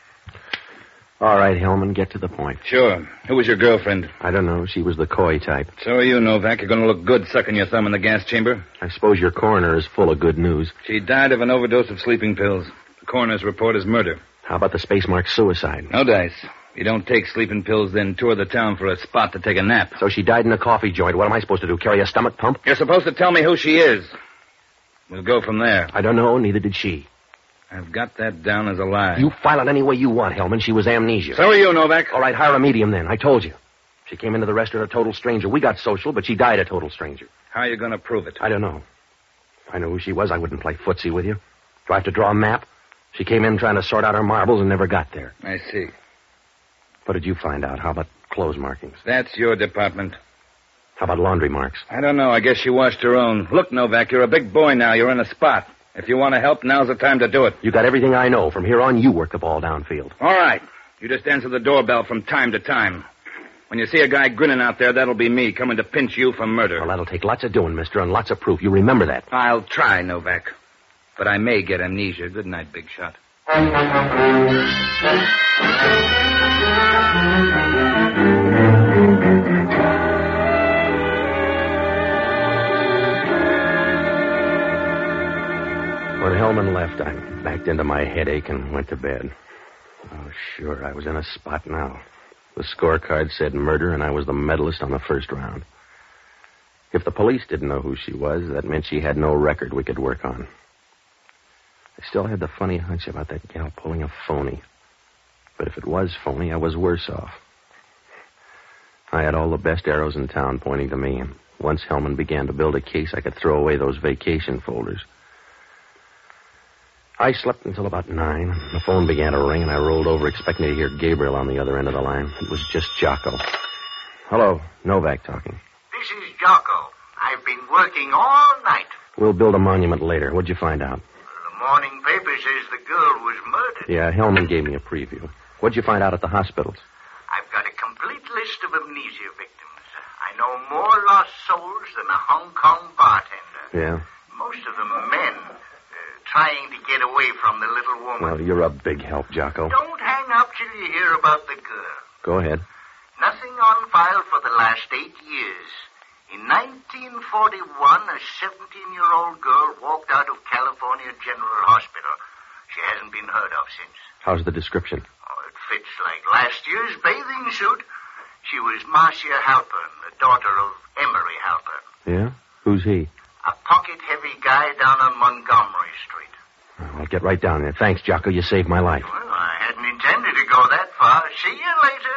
All right, Hellman, get to the point. Sure. Who was your girlfriend? I don't know. She was the coy type. So are you, Novak. You're going to look good sucking your thumb in the gas chamber. I suppose your coroner is full of good news. She died of an overdose of sleeping pills. The coroner's report is murder. How about the space mark suicide? No dice. You don't take sleeping pills, then tour the town for a spot to take a nap. So she died in a coffee joint. What am I supposed to do, carry a stomach pump? You're supposed to tell me who she is. We'll go from there. I don't know, neither did she. I've got that down as a lie. You file it any way you want, Hellman. She was amnesia. So are you, Novak. All right, hire a medium then. I told you. She came into the restaurant a total stranger. We got social, but she died a total stranger. How are you going to prove it? I don't know. If I knew who she was, I wouldn't play footsie with you. Do I have to draw a map? She came in trying to sort out her marbles and never got there. I see. What did you find out? How about clothes markings? That's your department. How about laundry marks? I don't know. I guess she washed her own. Look, Novak, you're a big boy now. You're in a spot. If you want to help, now's the time to do it. You got everything I know. From here on, you work the ball downfield. All right. You just answer the doorbell from time to time. When you see a guy grinning out there, that'll be me coming to pinch you for murder. Well, that'll take lots of doing, mister, and lots of proof. You remember that. I'll try, Novak. But I may get amnesia. Good night, big shot. When Hellman left, I backed into my headache and went to bed. Oh, sure, I was in a spot now. The scorecard said murder, and I was the medalist on the first round. If the police didn't know who she was, that meant she had no record we could work on. I still had the funny hunch about that gal pulling a phony. But if it was phony, I was worse off. I had all the best arrows in town pointing to me, and once Hellman began to build a case, I could throw away those vacation folders. I slept until about 9. The phone began to ring, and I rolled over expecting to hear Gabriel on the other end of the line. It was just Jocko. Hello, Novak talking. This is Jocko. I've been working all night. We'll build a monument later. What'd you find out? The morning paper says the girl was murdered. Yeah, Hellman gave me a preview. What'd you find out at the hospitals? I've got a complete list of amnesia victims. I know more lost souls than a Hong Kong bartender. Yeah? Most of them men, trying to get away from the little woman. Well, you're a big help, Jocko. Don't hang up till you hear about the girl. Go ahead. Nothing on file for the last 8 years. In 1941, a 17-year-old girl walked out of California General Hospital. She hasn't been heard of since. How's the description? Oh, it fits like last year's bathing suit. She was Marcia Halpern, the daughter of Emery Halpern. Yeah? Who's he? A pocket-heavy guy down on Montgomery Street. I'll get right down there. Thanks, Jocko. You saved my life. Well, I hadn't intended to go that far. See you later.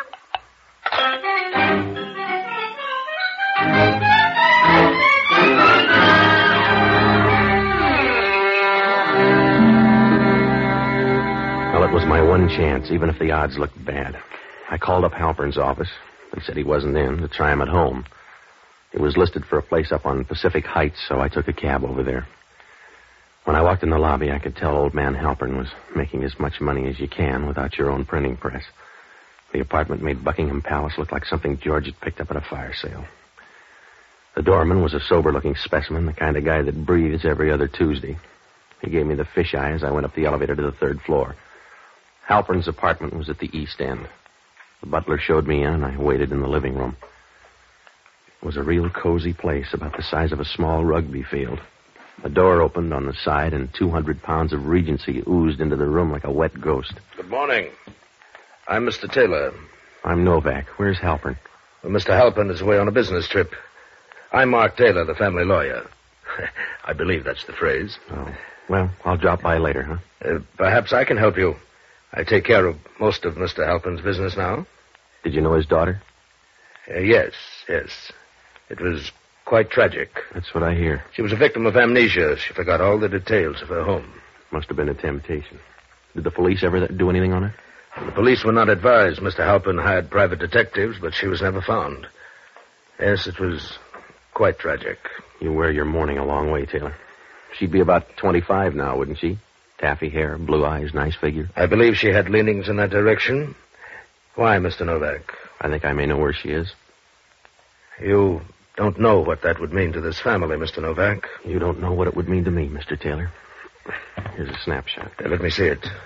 Well, it was my one chance, even if the odds looked bad. I called up Halpern's office. They said he wasn't in, to try him at home. He was listed for a place up on Pacific Heights, so I took a cab over there. When I walked in the lobby, I could tell old man Halpern was making as much money as you can without your own printing press. The apartment made Buckingham Palace look like something George had picked up at a fire sale. The doorman was a sober-looking specimen, the kind of guy that breathes every other Tuesday. He gave me the fisheye as I went up the elevator to the 3rd floor. Halpern's apartment was at the east end. The butler showed me in, and I waited in the living room. It was a real cozy place, about the size of a small rugby field. The door opened on the side, and 200 pounds of Regency oozed into the room like a wet ghost. Good morning. I'm Mr. Taylor. I'm Novak. Where's Halpern? Well, Mr. Halpern is away on a business trip. I'm Mark Taylor, the family lawyer. I believe that's the phrase. Oh. Well, I'll drop by later, huh? Perhaps I can help you. I take care of most of Mr. Halpern's business now. Did you know his daughter? Yes. It was quite tragic. That's what I hear. She was a victim of amnesia. She forgot all the details of her home. Must have been a temptation. Did the police ever do anything on her? The police were not advised. Mr. Halpern hired private detectives, but she was never found. Yes, it was quite tragic. You wear your mourning a long way, Taylor. She'd be about 25 now, wouldn't she? Taffy hair, blue eyes, nice figure. I believe she had leanings in that direction. Why, Mr. Novak? I think I may know where she is. You don't know what that would mean to this family, Mr. Novak. You don't know what it would mean to me, Mr. Taylor. Here's a snapshot. Let me see it.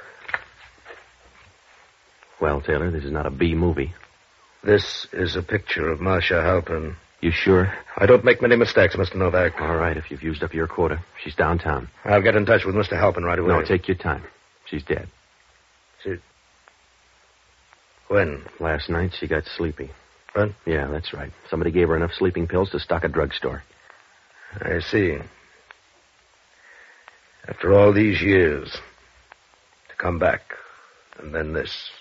Well, Taylor, this is not a B movie. This is a picture of Marcia Halpern. You sure? I don't make many mistakes, Mr. Novak. All right, if you've used up your quota. She's downtown. I'll get in touch with Mr. Halpern right away. No, take your time. She's dead. When? Last night, she got sleepy. What? Yeah, that's right. Somebody gave her enough sleeping pills to stock a drugstore. I see. After all these years, to come back, and then this.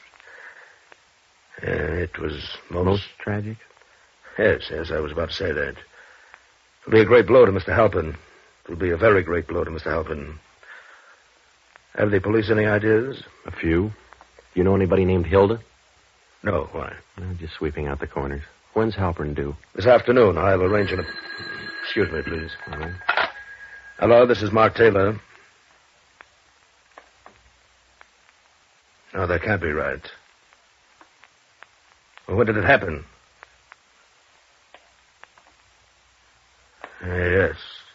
It was most tragic? Yes, I was about to say that. It'll be a great blow to Mr. Halpern. It'll be a very great blow to Mr. Halpern. Have the police any ideas? A few. You know anybody named Hilda? No, why? Just sweeping out the corners. When's Halpern due? This afternoon. I'll arrange an... Excuse me, please. All right. Hello, this is Mark Taylor. No, that can't be right. Well, when did it happen? Yes.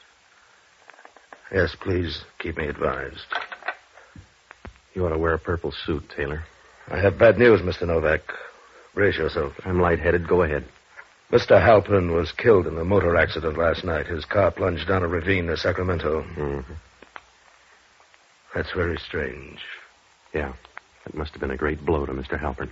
Yes, please keep me advised. You ought to wear a purple suit, Taylor. I have bad news, Mr. Novak. Brace yourself. I'm lightheaded. Go ahead. Mr. Halpern was killed in a motor accident last night. His car plunged down a ravine near Sacramento. Mm-hmm. That's very strange. Yeah. That must have been a great blow to Mr. Halpern.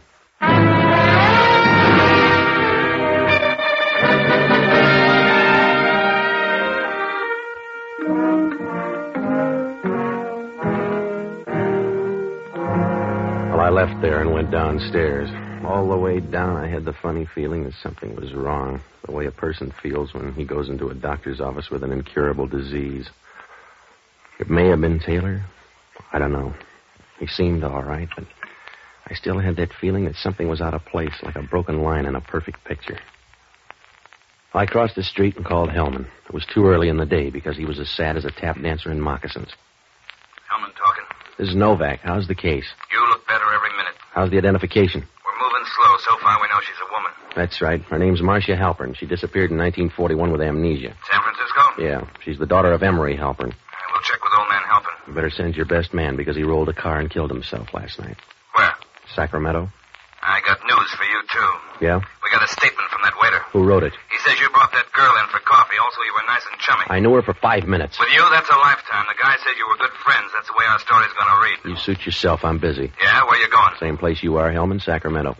left there and went downstairs. All the way down, I had the funny feeling that something was wrong. The way a person feels when he goes into a doctor's office with an incurable disease. It may have been Taylor. I don't know. He seemed all right, but I still had that feeling that something was out of place, like a broken line in a perfect picture. I crossed the street and called Hellman. It was too early in the day because he was as sad as a tap dancer in moccasins. Hellman talking. This is Novak. How's the case? You look better every minute. How's the identification? We're moving slow. So far, we know she's a woman. That's right. Her name's Marcia Halpern. She disappeared in 1941 with amnesia. San Francisco? Yeah. She's the daughter of Emery Halpern. We'll check with old man Halpern. You better send your best man because he rolled a car and killed himself last night. Where? Sacramento. I got news for you, too. Yeah? We got a statement from that waiter. Who wrote it? He says you brought that girl in for coffee. Also, you were nice and chummy. I knew her for 5 minutes. With you, that's a lifetime. The guy said you were good friends. That's the way our story's going to read. You suit yourself. I'm busy. Yeah? Where you going? Same place you are, Hellman, Sacramento.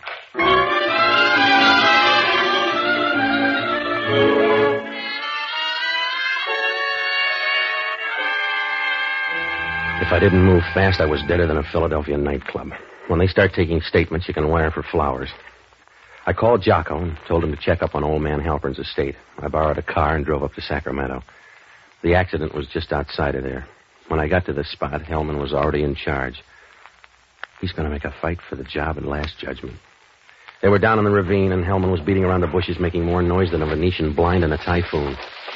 If I didn't move fast, I was deader than a Philadelphia nightclub. When they start taking statements, you can wire for flowers. I called Jocko and told him to check up on old man Halpern's estate. I borrowed a car and drove up to Sacramento. The accident was just outside of there. When I got to the spot, Hellman was already in charge. He's going to make a fight for the job at Last Judgment. They were down in the ravine, and Hellman was beating around the bushes, making more noise than a Venetian blind in a typhoon.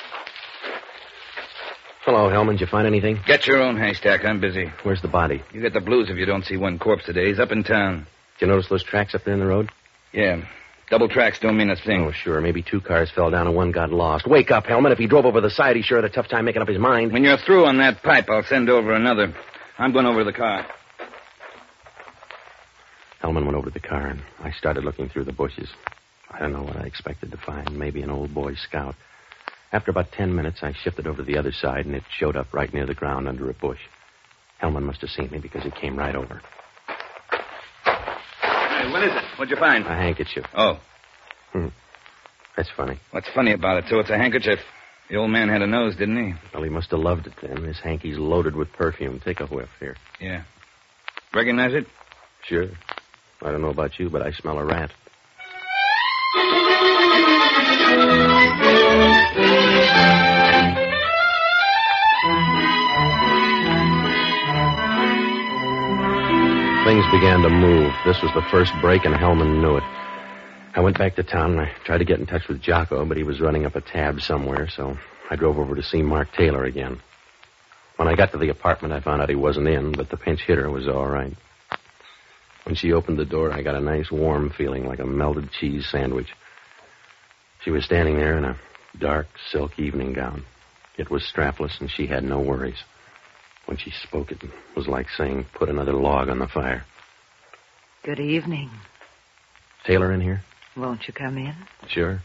Hello, Hellman. Did you find anything? Get your own haystack. I'm busy. Where's the body? You get the blues if you don't see one corpse today. He's up in town. Did you notice those tracks up there in the road? Yeah. Double tracks don't mean a thing. Oh, sure. Maybe 2 cars fell down and one got lost. Wake up, Hellman. If he drove over the side, he sure had a tough time making up his mind. When you're through on that pipe, I'll send over another. I'm going over to the car. Hellman went over to the car, and I started looking through the bushes. I don't know what I expected to find. Maybe an old Boy Scout. After about 10 minutes, I shifted over to the other side, and it showed up right near the ground under a bush. Hellman must have seen me because he came right over. Hey, what is it? What'd you find? A handkerchief. Oh. That's funny. What's funny about it, too? It's a handkerchief. The old man had a nose, didn't he? Well, he must have loved it then. This hanky's loaded with perfume. Take a whiff here. Yeah. Recognize it? Sure. I don't know about you, but I smell a rat. Things began to move. This was the first break, and Hellman knew it. I went back to town, and I tried to get in touch with Jocko, but he was running up a tab somewhere, so I drove over to see Mark Taylor again. When I got to the apartment, I found out he wasn't in, but the pinch hitter was all right. When she opened the door, I got a nice warm feeling like a melted cheese sandwich. She was standing there in a dark silk evening gown. It was strapless, and she had no worries. When she spoke, it was like saying, put another log on the fire. Good evening. Taylor in here? Won't you come in? Sure.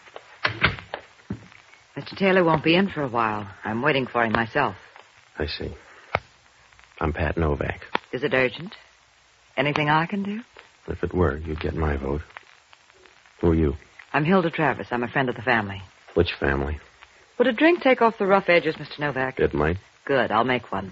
Mr. Taylor won't be in for a while. I'm waiting for him myself. I see. I'm Pat Novak. Is it urgent? Anything I can do? If it were, you'd get my vote. Who are you? I'm Hilda Travis. I'm a friend of the family. Which family? Would a drink take off the rough edges, Mr. Novak? It might. Good. I'll make one.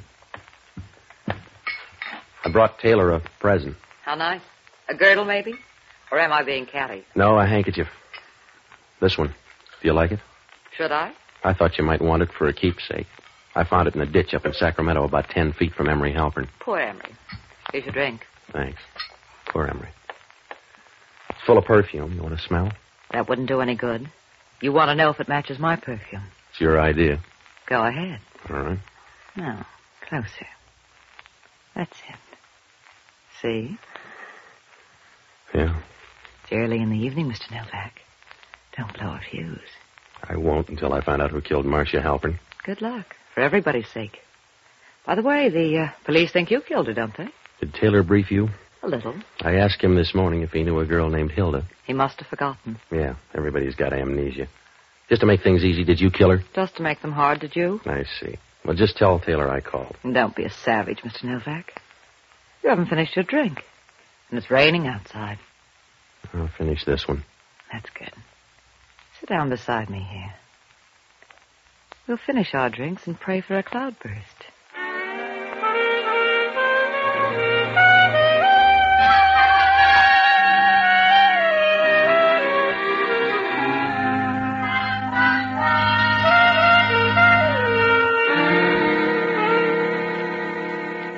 I brought Taylor a present. How nice. A girdle, maybe? Or am I being catty? No, a handkerchief. This one. Do you like it? Should I? I thought you might want it for a keepsake. I found it in a ditch up in Sacramento about 10 feet from Emery Halpern. Poor Emery. Here's your drink. Thanks. Poor Emery. It's full of perfume. You want to smell? That wouldn't do any good. You want to know if it matches my perfume. It's your idea. Go ahead. All right. No, closer. That's it. See? Yeah. It's early in the evening, Mr. Novak. Don't blow a fuse. I won't until I find out who killed Marcia Halpern. Good luck, for everybody's sake. By the way, the police think you killed her, don't they? Did Taylor brief you? A little. I asked him this morning if he knew a girl named Hilda. He must have forgotten. Yeah, everybody's got amnesia. Just to make things easy, did you kill her? Just to make them hard, did you? I see. Well, just tell Taylor I called. And don't be a savage, Mr. Novak. You haven't finished your drink. And it's raining outside. I'll finish this one. That's good. Sit down beside me here. We'll finish our drinks and pray for a cloudburst.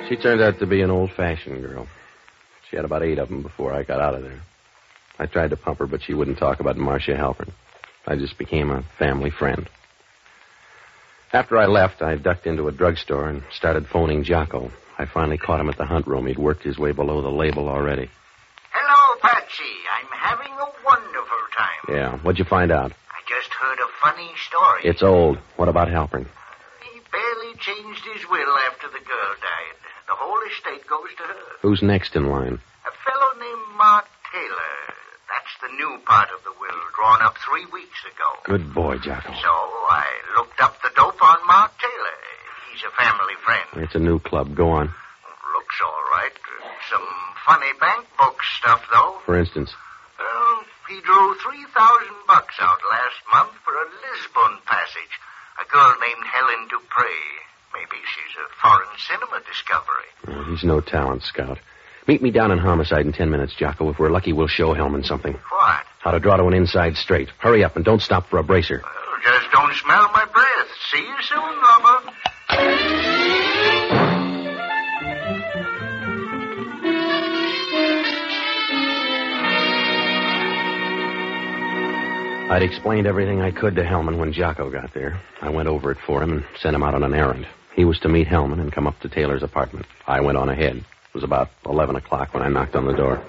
She turned out to be an old-fashioned girl. She had about 8 of them before I got out of there. I tried to pump her, but she wouldn't talk about Marcia Halpern. I just became a family friend. After I left, I ducked into a drugstore and started phoning Jocko. I finally caught him at the hunt room. He'd worked his way below the label already. Hello, Patsy. I'm having a wonderful time. Yeah, what'd you find out? I just heard a funny story. It's old. What about Halpern? He barely changed his will after the girl died. The whole estate goes to her. Who's next in line? A fellow named Mark Taylor. That's the new part of the will, drawn up 3 weeks ago. Good boy, Jocko. So I looked up the dope on Mark Taylor. He's a family friend. It's a new club. Go on. Looks all right. Some funny bank book stuff, though. For instance? Well, he drew $3,000 out last month for a Lisbon passage. A girl named Helen Dupre. Maybe she's a foreign cinema discovery. Oh, he's no talent scout. Meet me down in Homicide in 10 minutes, Jocko. If we're lucky, we'll show Hellman something. What? How to draw to an inside straight. Hurry up and don't stop for a bracer. Well, just don't smell my breath. See you soon, lover. I'd explained everything I could to Hellman when Jocko got there. I went over it for him and sent him out on an errand. He was to meet Hellman and come up to Taylor's apartment. I went on ahead. It was about 11 o'clock when I knocked on the door.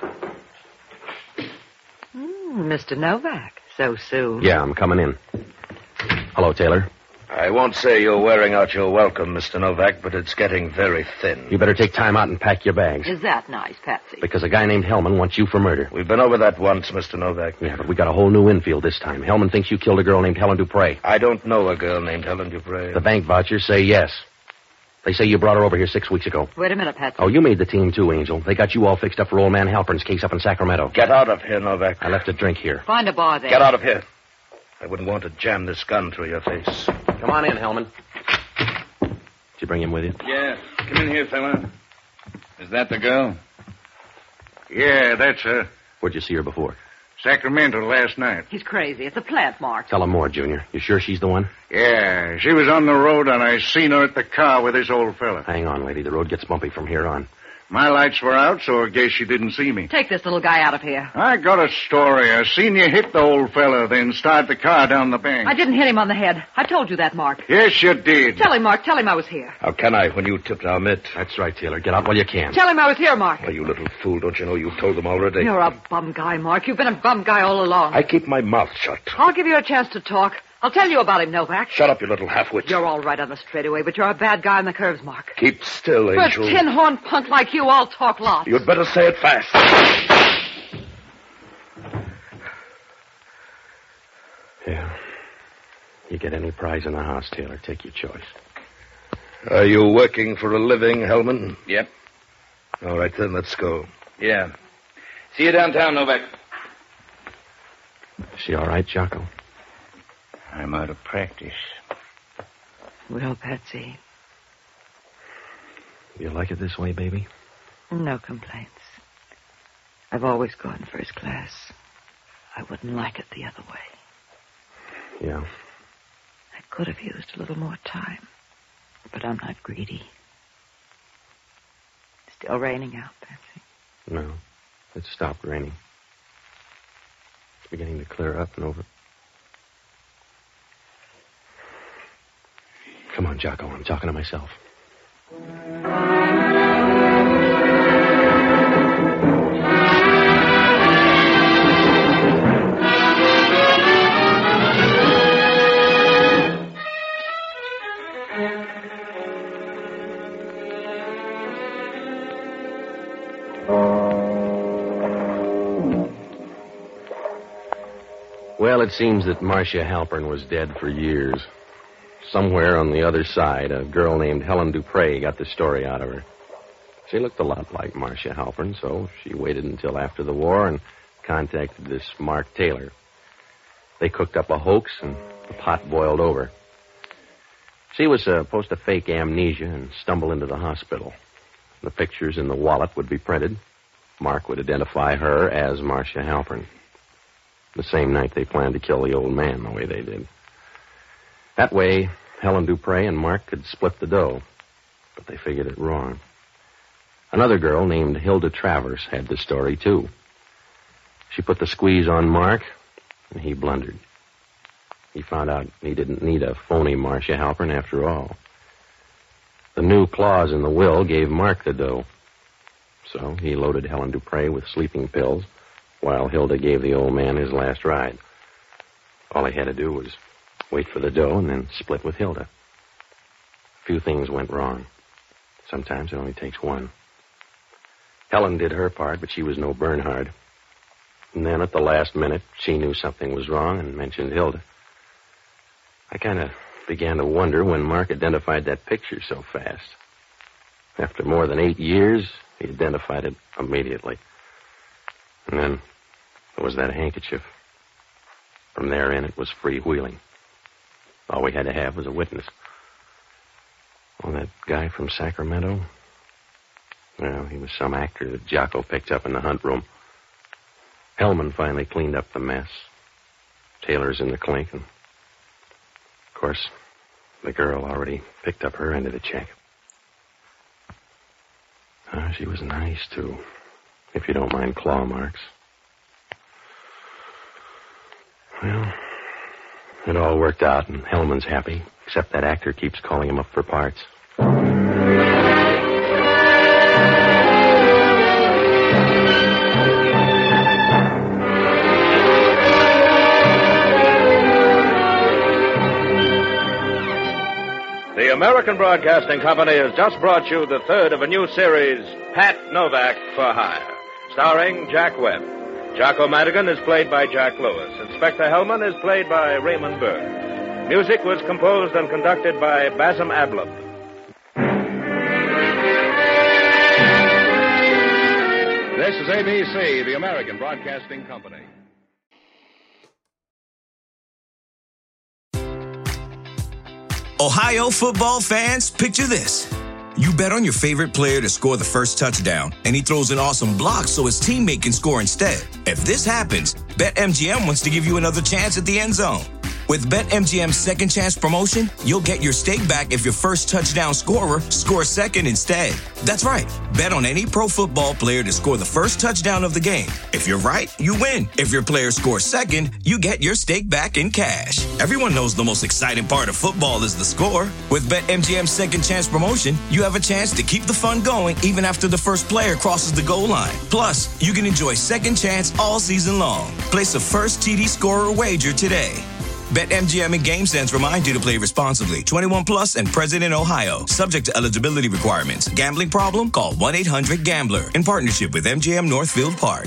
Mr. Novak, so soon. Yeah, I'm coming in. Hello, Taylor. I won't say you're wearing out your welcome, Mr. Novak, but it's getting very thin. You better take time out and pack your bags. Is that nice, Patsy? Because a guy named Hellman wants you for murder. We've been over that once, Mr. Novak. Yeah, but we got a whole new infield this time. Hellman thinks you killed a girl named Helen Dupre. I don't know a girl named Helen Dupre. The bank vouchers say yes. They say you brought her over here 6 weeks ago. Wait a minute, Patsy. Oh, you made the team too, Angel. They got you all fixed up for old man Halpern's case up in Sacramento. Get out of here, Novak. I left a drink here. Find a bar there. Get out of here. I wouldn't want to jam this gun through your face. Come on in, Hellman. Did you bring him with you? Yeah. Come in here, fella. Is that the girl? Yeah, that's her. Where'd you see her before? Sacramento last night. He's crazy. It's a plant, Mark. Tell him more, Junior. You sure she's the one? Yeah, she was on the road and I seen her at the car with this old fella. Hang on, lady. The road gets bumpy from here on. My lights were out, so I guess she didn't see me. Take this little guy out of here. I got a story. I seen you hit the old fella, then start the car down the bank. I didn't hit him on the head. I told you that, Mark. Yes, you did. Tell him, Mark. Tell him I was here. How can I when you tipped our mitt? That's right, Taylor. Get out while you can. Tell him I was here, Mark. Well, you little fool. Don't you know you've told them already? You're a bum guy, Mark. You've been a bum guy all along. I keep my mouth shut. I'll give you a chance to talk. I'll tell you about him, Novak. Shut up, you little half-wit. You're all right on the straightaway, but you're a bad guy on the curves, Mark. Keep still, For Angel. a tin-horn punk like you, I'll talk lots. You'd better say it fast. Yeah. You get any prize in the house, Taylor. Take your choice. Are you working for a living, Hellman? Yep. All right, then, let's go. Yeah. See you downtown, Novak. Is she all right, Jocko? I'm out of practice. Well, Patsy, You like it this way, baby? no complaints. I've always gone first class. I wouldn't like it the other way. Yeah. I could have used a little more time, but I'm not greedy. Still raining out, Patsy. No. It stopped raining. It's beginning to clear up and over. Come on, Jocko. I'm talking to myself. Well, it seems that Marcia Halpern was dead for years. Somewhere on the other side, a girl named Helen Dupre got the story out of her. She looked a lot like Marcia Halpern, so she waited until after the war and contacted this Mark Taylor. They cooked up a hoax, and the pot boiled over. She was supposed to fake amnesia and stumble into the hospital. The pictures in the wallet would be printed. Mark would identify her as Marcia Halpern. The same night they planned to kill the old man the way they did. That way, Helen Dupre and Mark could split the dough. But they figured it wrong. Another girl named Hilda Travers had the story, too. She put the squeeze on Mark, and he blundered. He found out he didn't need a phony Marcia Halpern after all. The new clause in the will gave Mark the dough. So he loaded Helen Dupre with sleeping pills while Hilda gave the old man his last ride. All he had to do was wait for the dough and then split with Hilda. A few things went wrong. Sometimes it only takes one. Helen did her part, but she was no Bernhard. And then at the last minute, she knew something was wrong and mentioned Hilda. I kind of began to wonder when Mark identified that picture so fast. After more than 8 years, he identified it immediately. And then there was that handkerchief. From there in, it was freewheeling. All we had to have was a witness. Oh, that guy from Sacramento? Well, he was some actor that Jocko picked up in the hunt room. Hellman finally cleaned up the mess. Taylor's in the clink, and of course, the girl already picked up her end of the check. She was nice, too, if you don't mind claw marks. Well, it all worked out, and Hellman's happy, except that actor keeps calling him up for parts. The American Broadcasting Company has just brought you the third of a new series, Pat Novak for Hire, starring Jack Webb. Jocko Madigan is played by Jack Lewis. Inspector Hellman is played by Raymond Burr. Music was composed and conducted by Basim Ablub. This is ABC, the American Broadcasting Company. Ohio football fans, picture this. You bet on your favorite player to score the first touchdown, and he throws an awesome block so his teammate can score instead. If this happens, BetMGM wants to give you another chance at the end zone. With BetMGM's second chance promotion, you'll get your stake back if your first touchdown scorer scores second instead. That's right. Bet on any pro football player to score the first touchdown of the game. If you're right, you win. If your player scores second, you get your stake back in cash. Everyone knows the most exciting part of football is the score. With BetMGM's second chance promotion, you have a chance to keep the fun going even after the first player crosses the goal line. Plus, you can enjoy second chance all season long. Place a first TD scorer wager today. BetMGM and GameSense remind you to play responsibly. 21 plus and present in Ohio. Subject to eligibility requirements. Gambling problem? Call 1-800-GAMBLER. In partnership with MGM Northfield Park.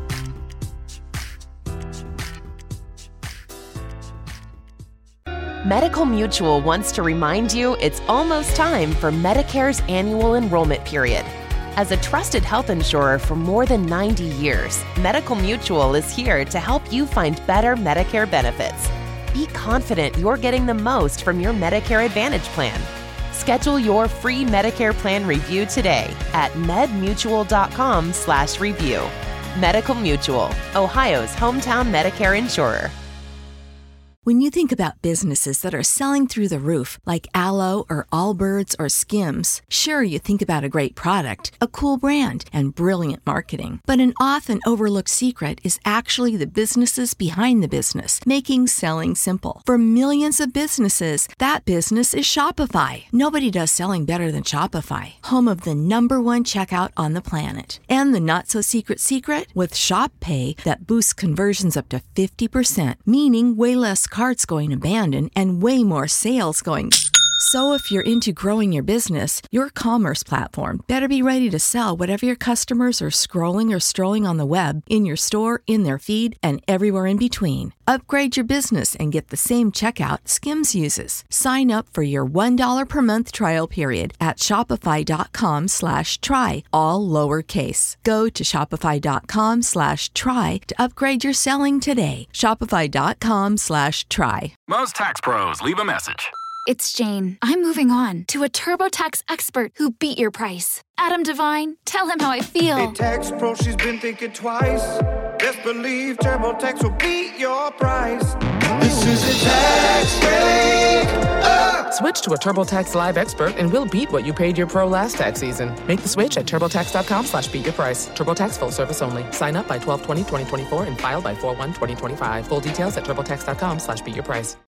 Medical Mutual wants to remind you it's almost time for Medicare's annual enrollment period. As a trusted health insurer for more than 90 years, Medical Mutual is here to help you find better Medicare benefits. Be confident you're getting the most from your Medicare Advantage plan. Schedule your free Medicare plan review today at medmutual.com/review. Medical Mutual, Ohio's hometown Medicare insurer. When you think about businesses that are selling through the roof, like Aloe or Allbirds or Skims, sure, you think about a great product, a cool brand, and brilliant marketing. But an often overlooked secret is actually the businesses behind the business, making selling simple. For millions of businesses, that business is Shopify. Nobody does selling better than Shopify, home of the #1 checkout on the planet. And the not-so-secret secret? With Shop Pay that boosts conversions up to 50%, meaning way less carts going abandoned and way more sales going. So if you're into growing your business, your commerce platform better be ready to sell whatever your customers are scrolling or strolling on the web, in your store, in their feed, and everywhere in between. Upgrade your business and get the same checkout Skims uses. Sign up for your $1 per month trial period at shopify.com/try, all lowercase. Go to shopify.com/try to upgrade your selling today. Shopify.com/try. Most tax pros leave a message. It's Jane. I'm moving on to a TurboTax expert who beat your price. Adam Devine, tell him how I feel. Hey, tax pro, she's been thinking twice. Best believe TurboTax will beat your price. This is a tax break. Switch to a TurboTax Live expert and we'll beat what you paid your pro last tax season. Make the switch at TurboTax.com/beatyourprice. TurboTax full service only. Sign up by 12/20/2024 and file by 4/1/2025. Full details at TurboTax.com/beatyourprice.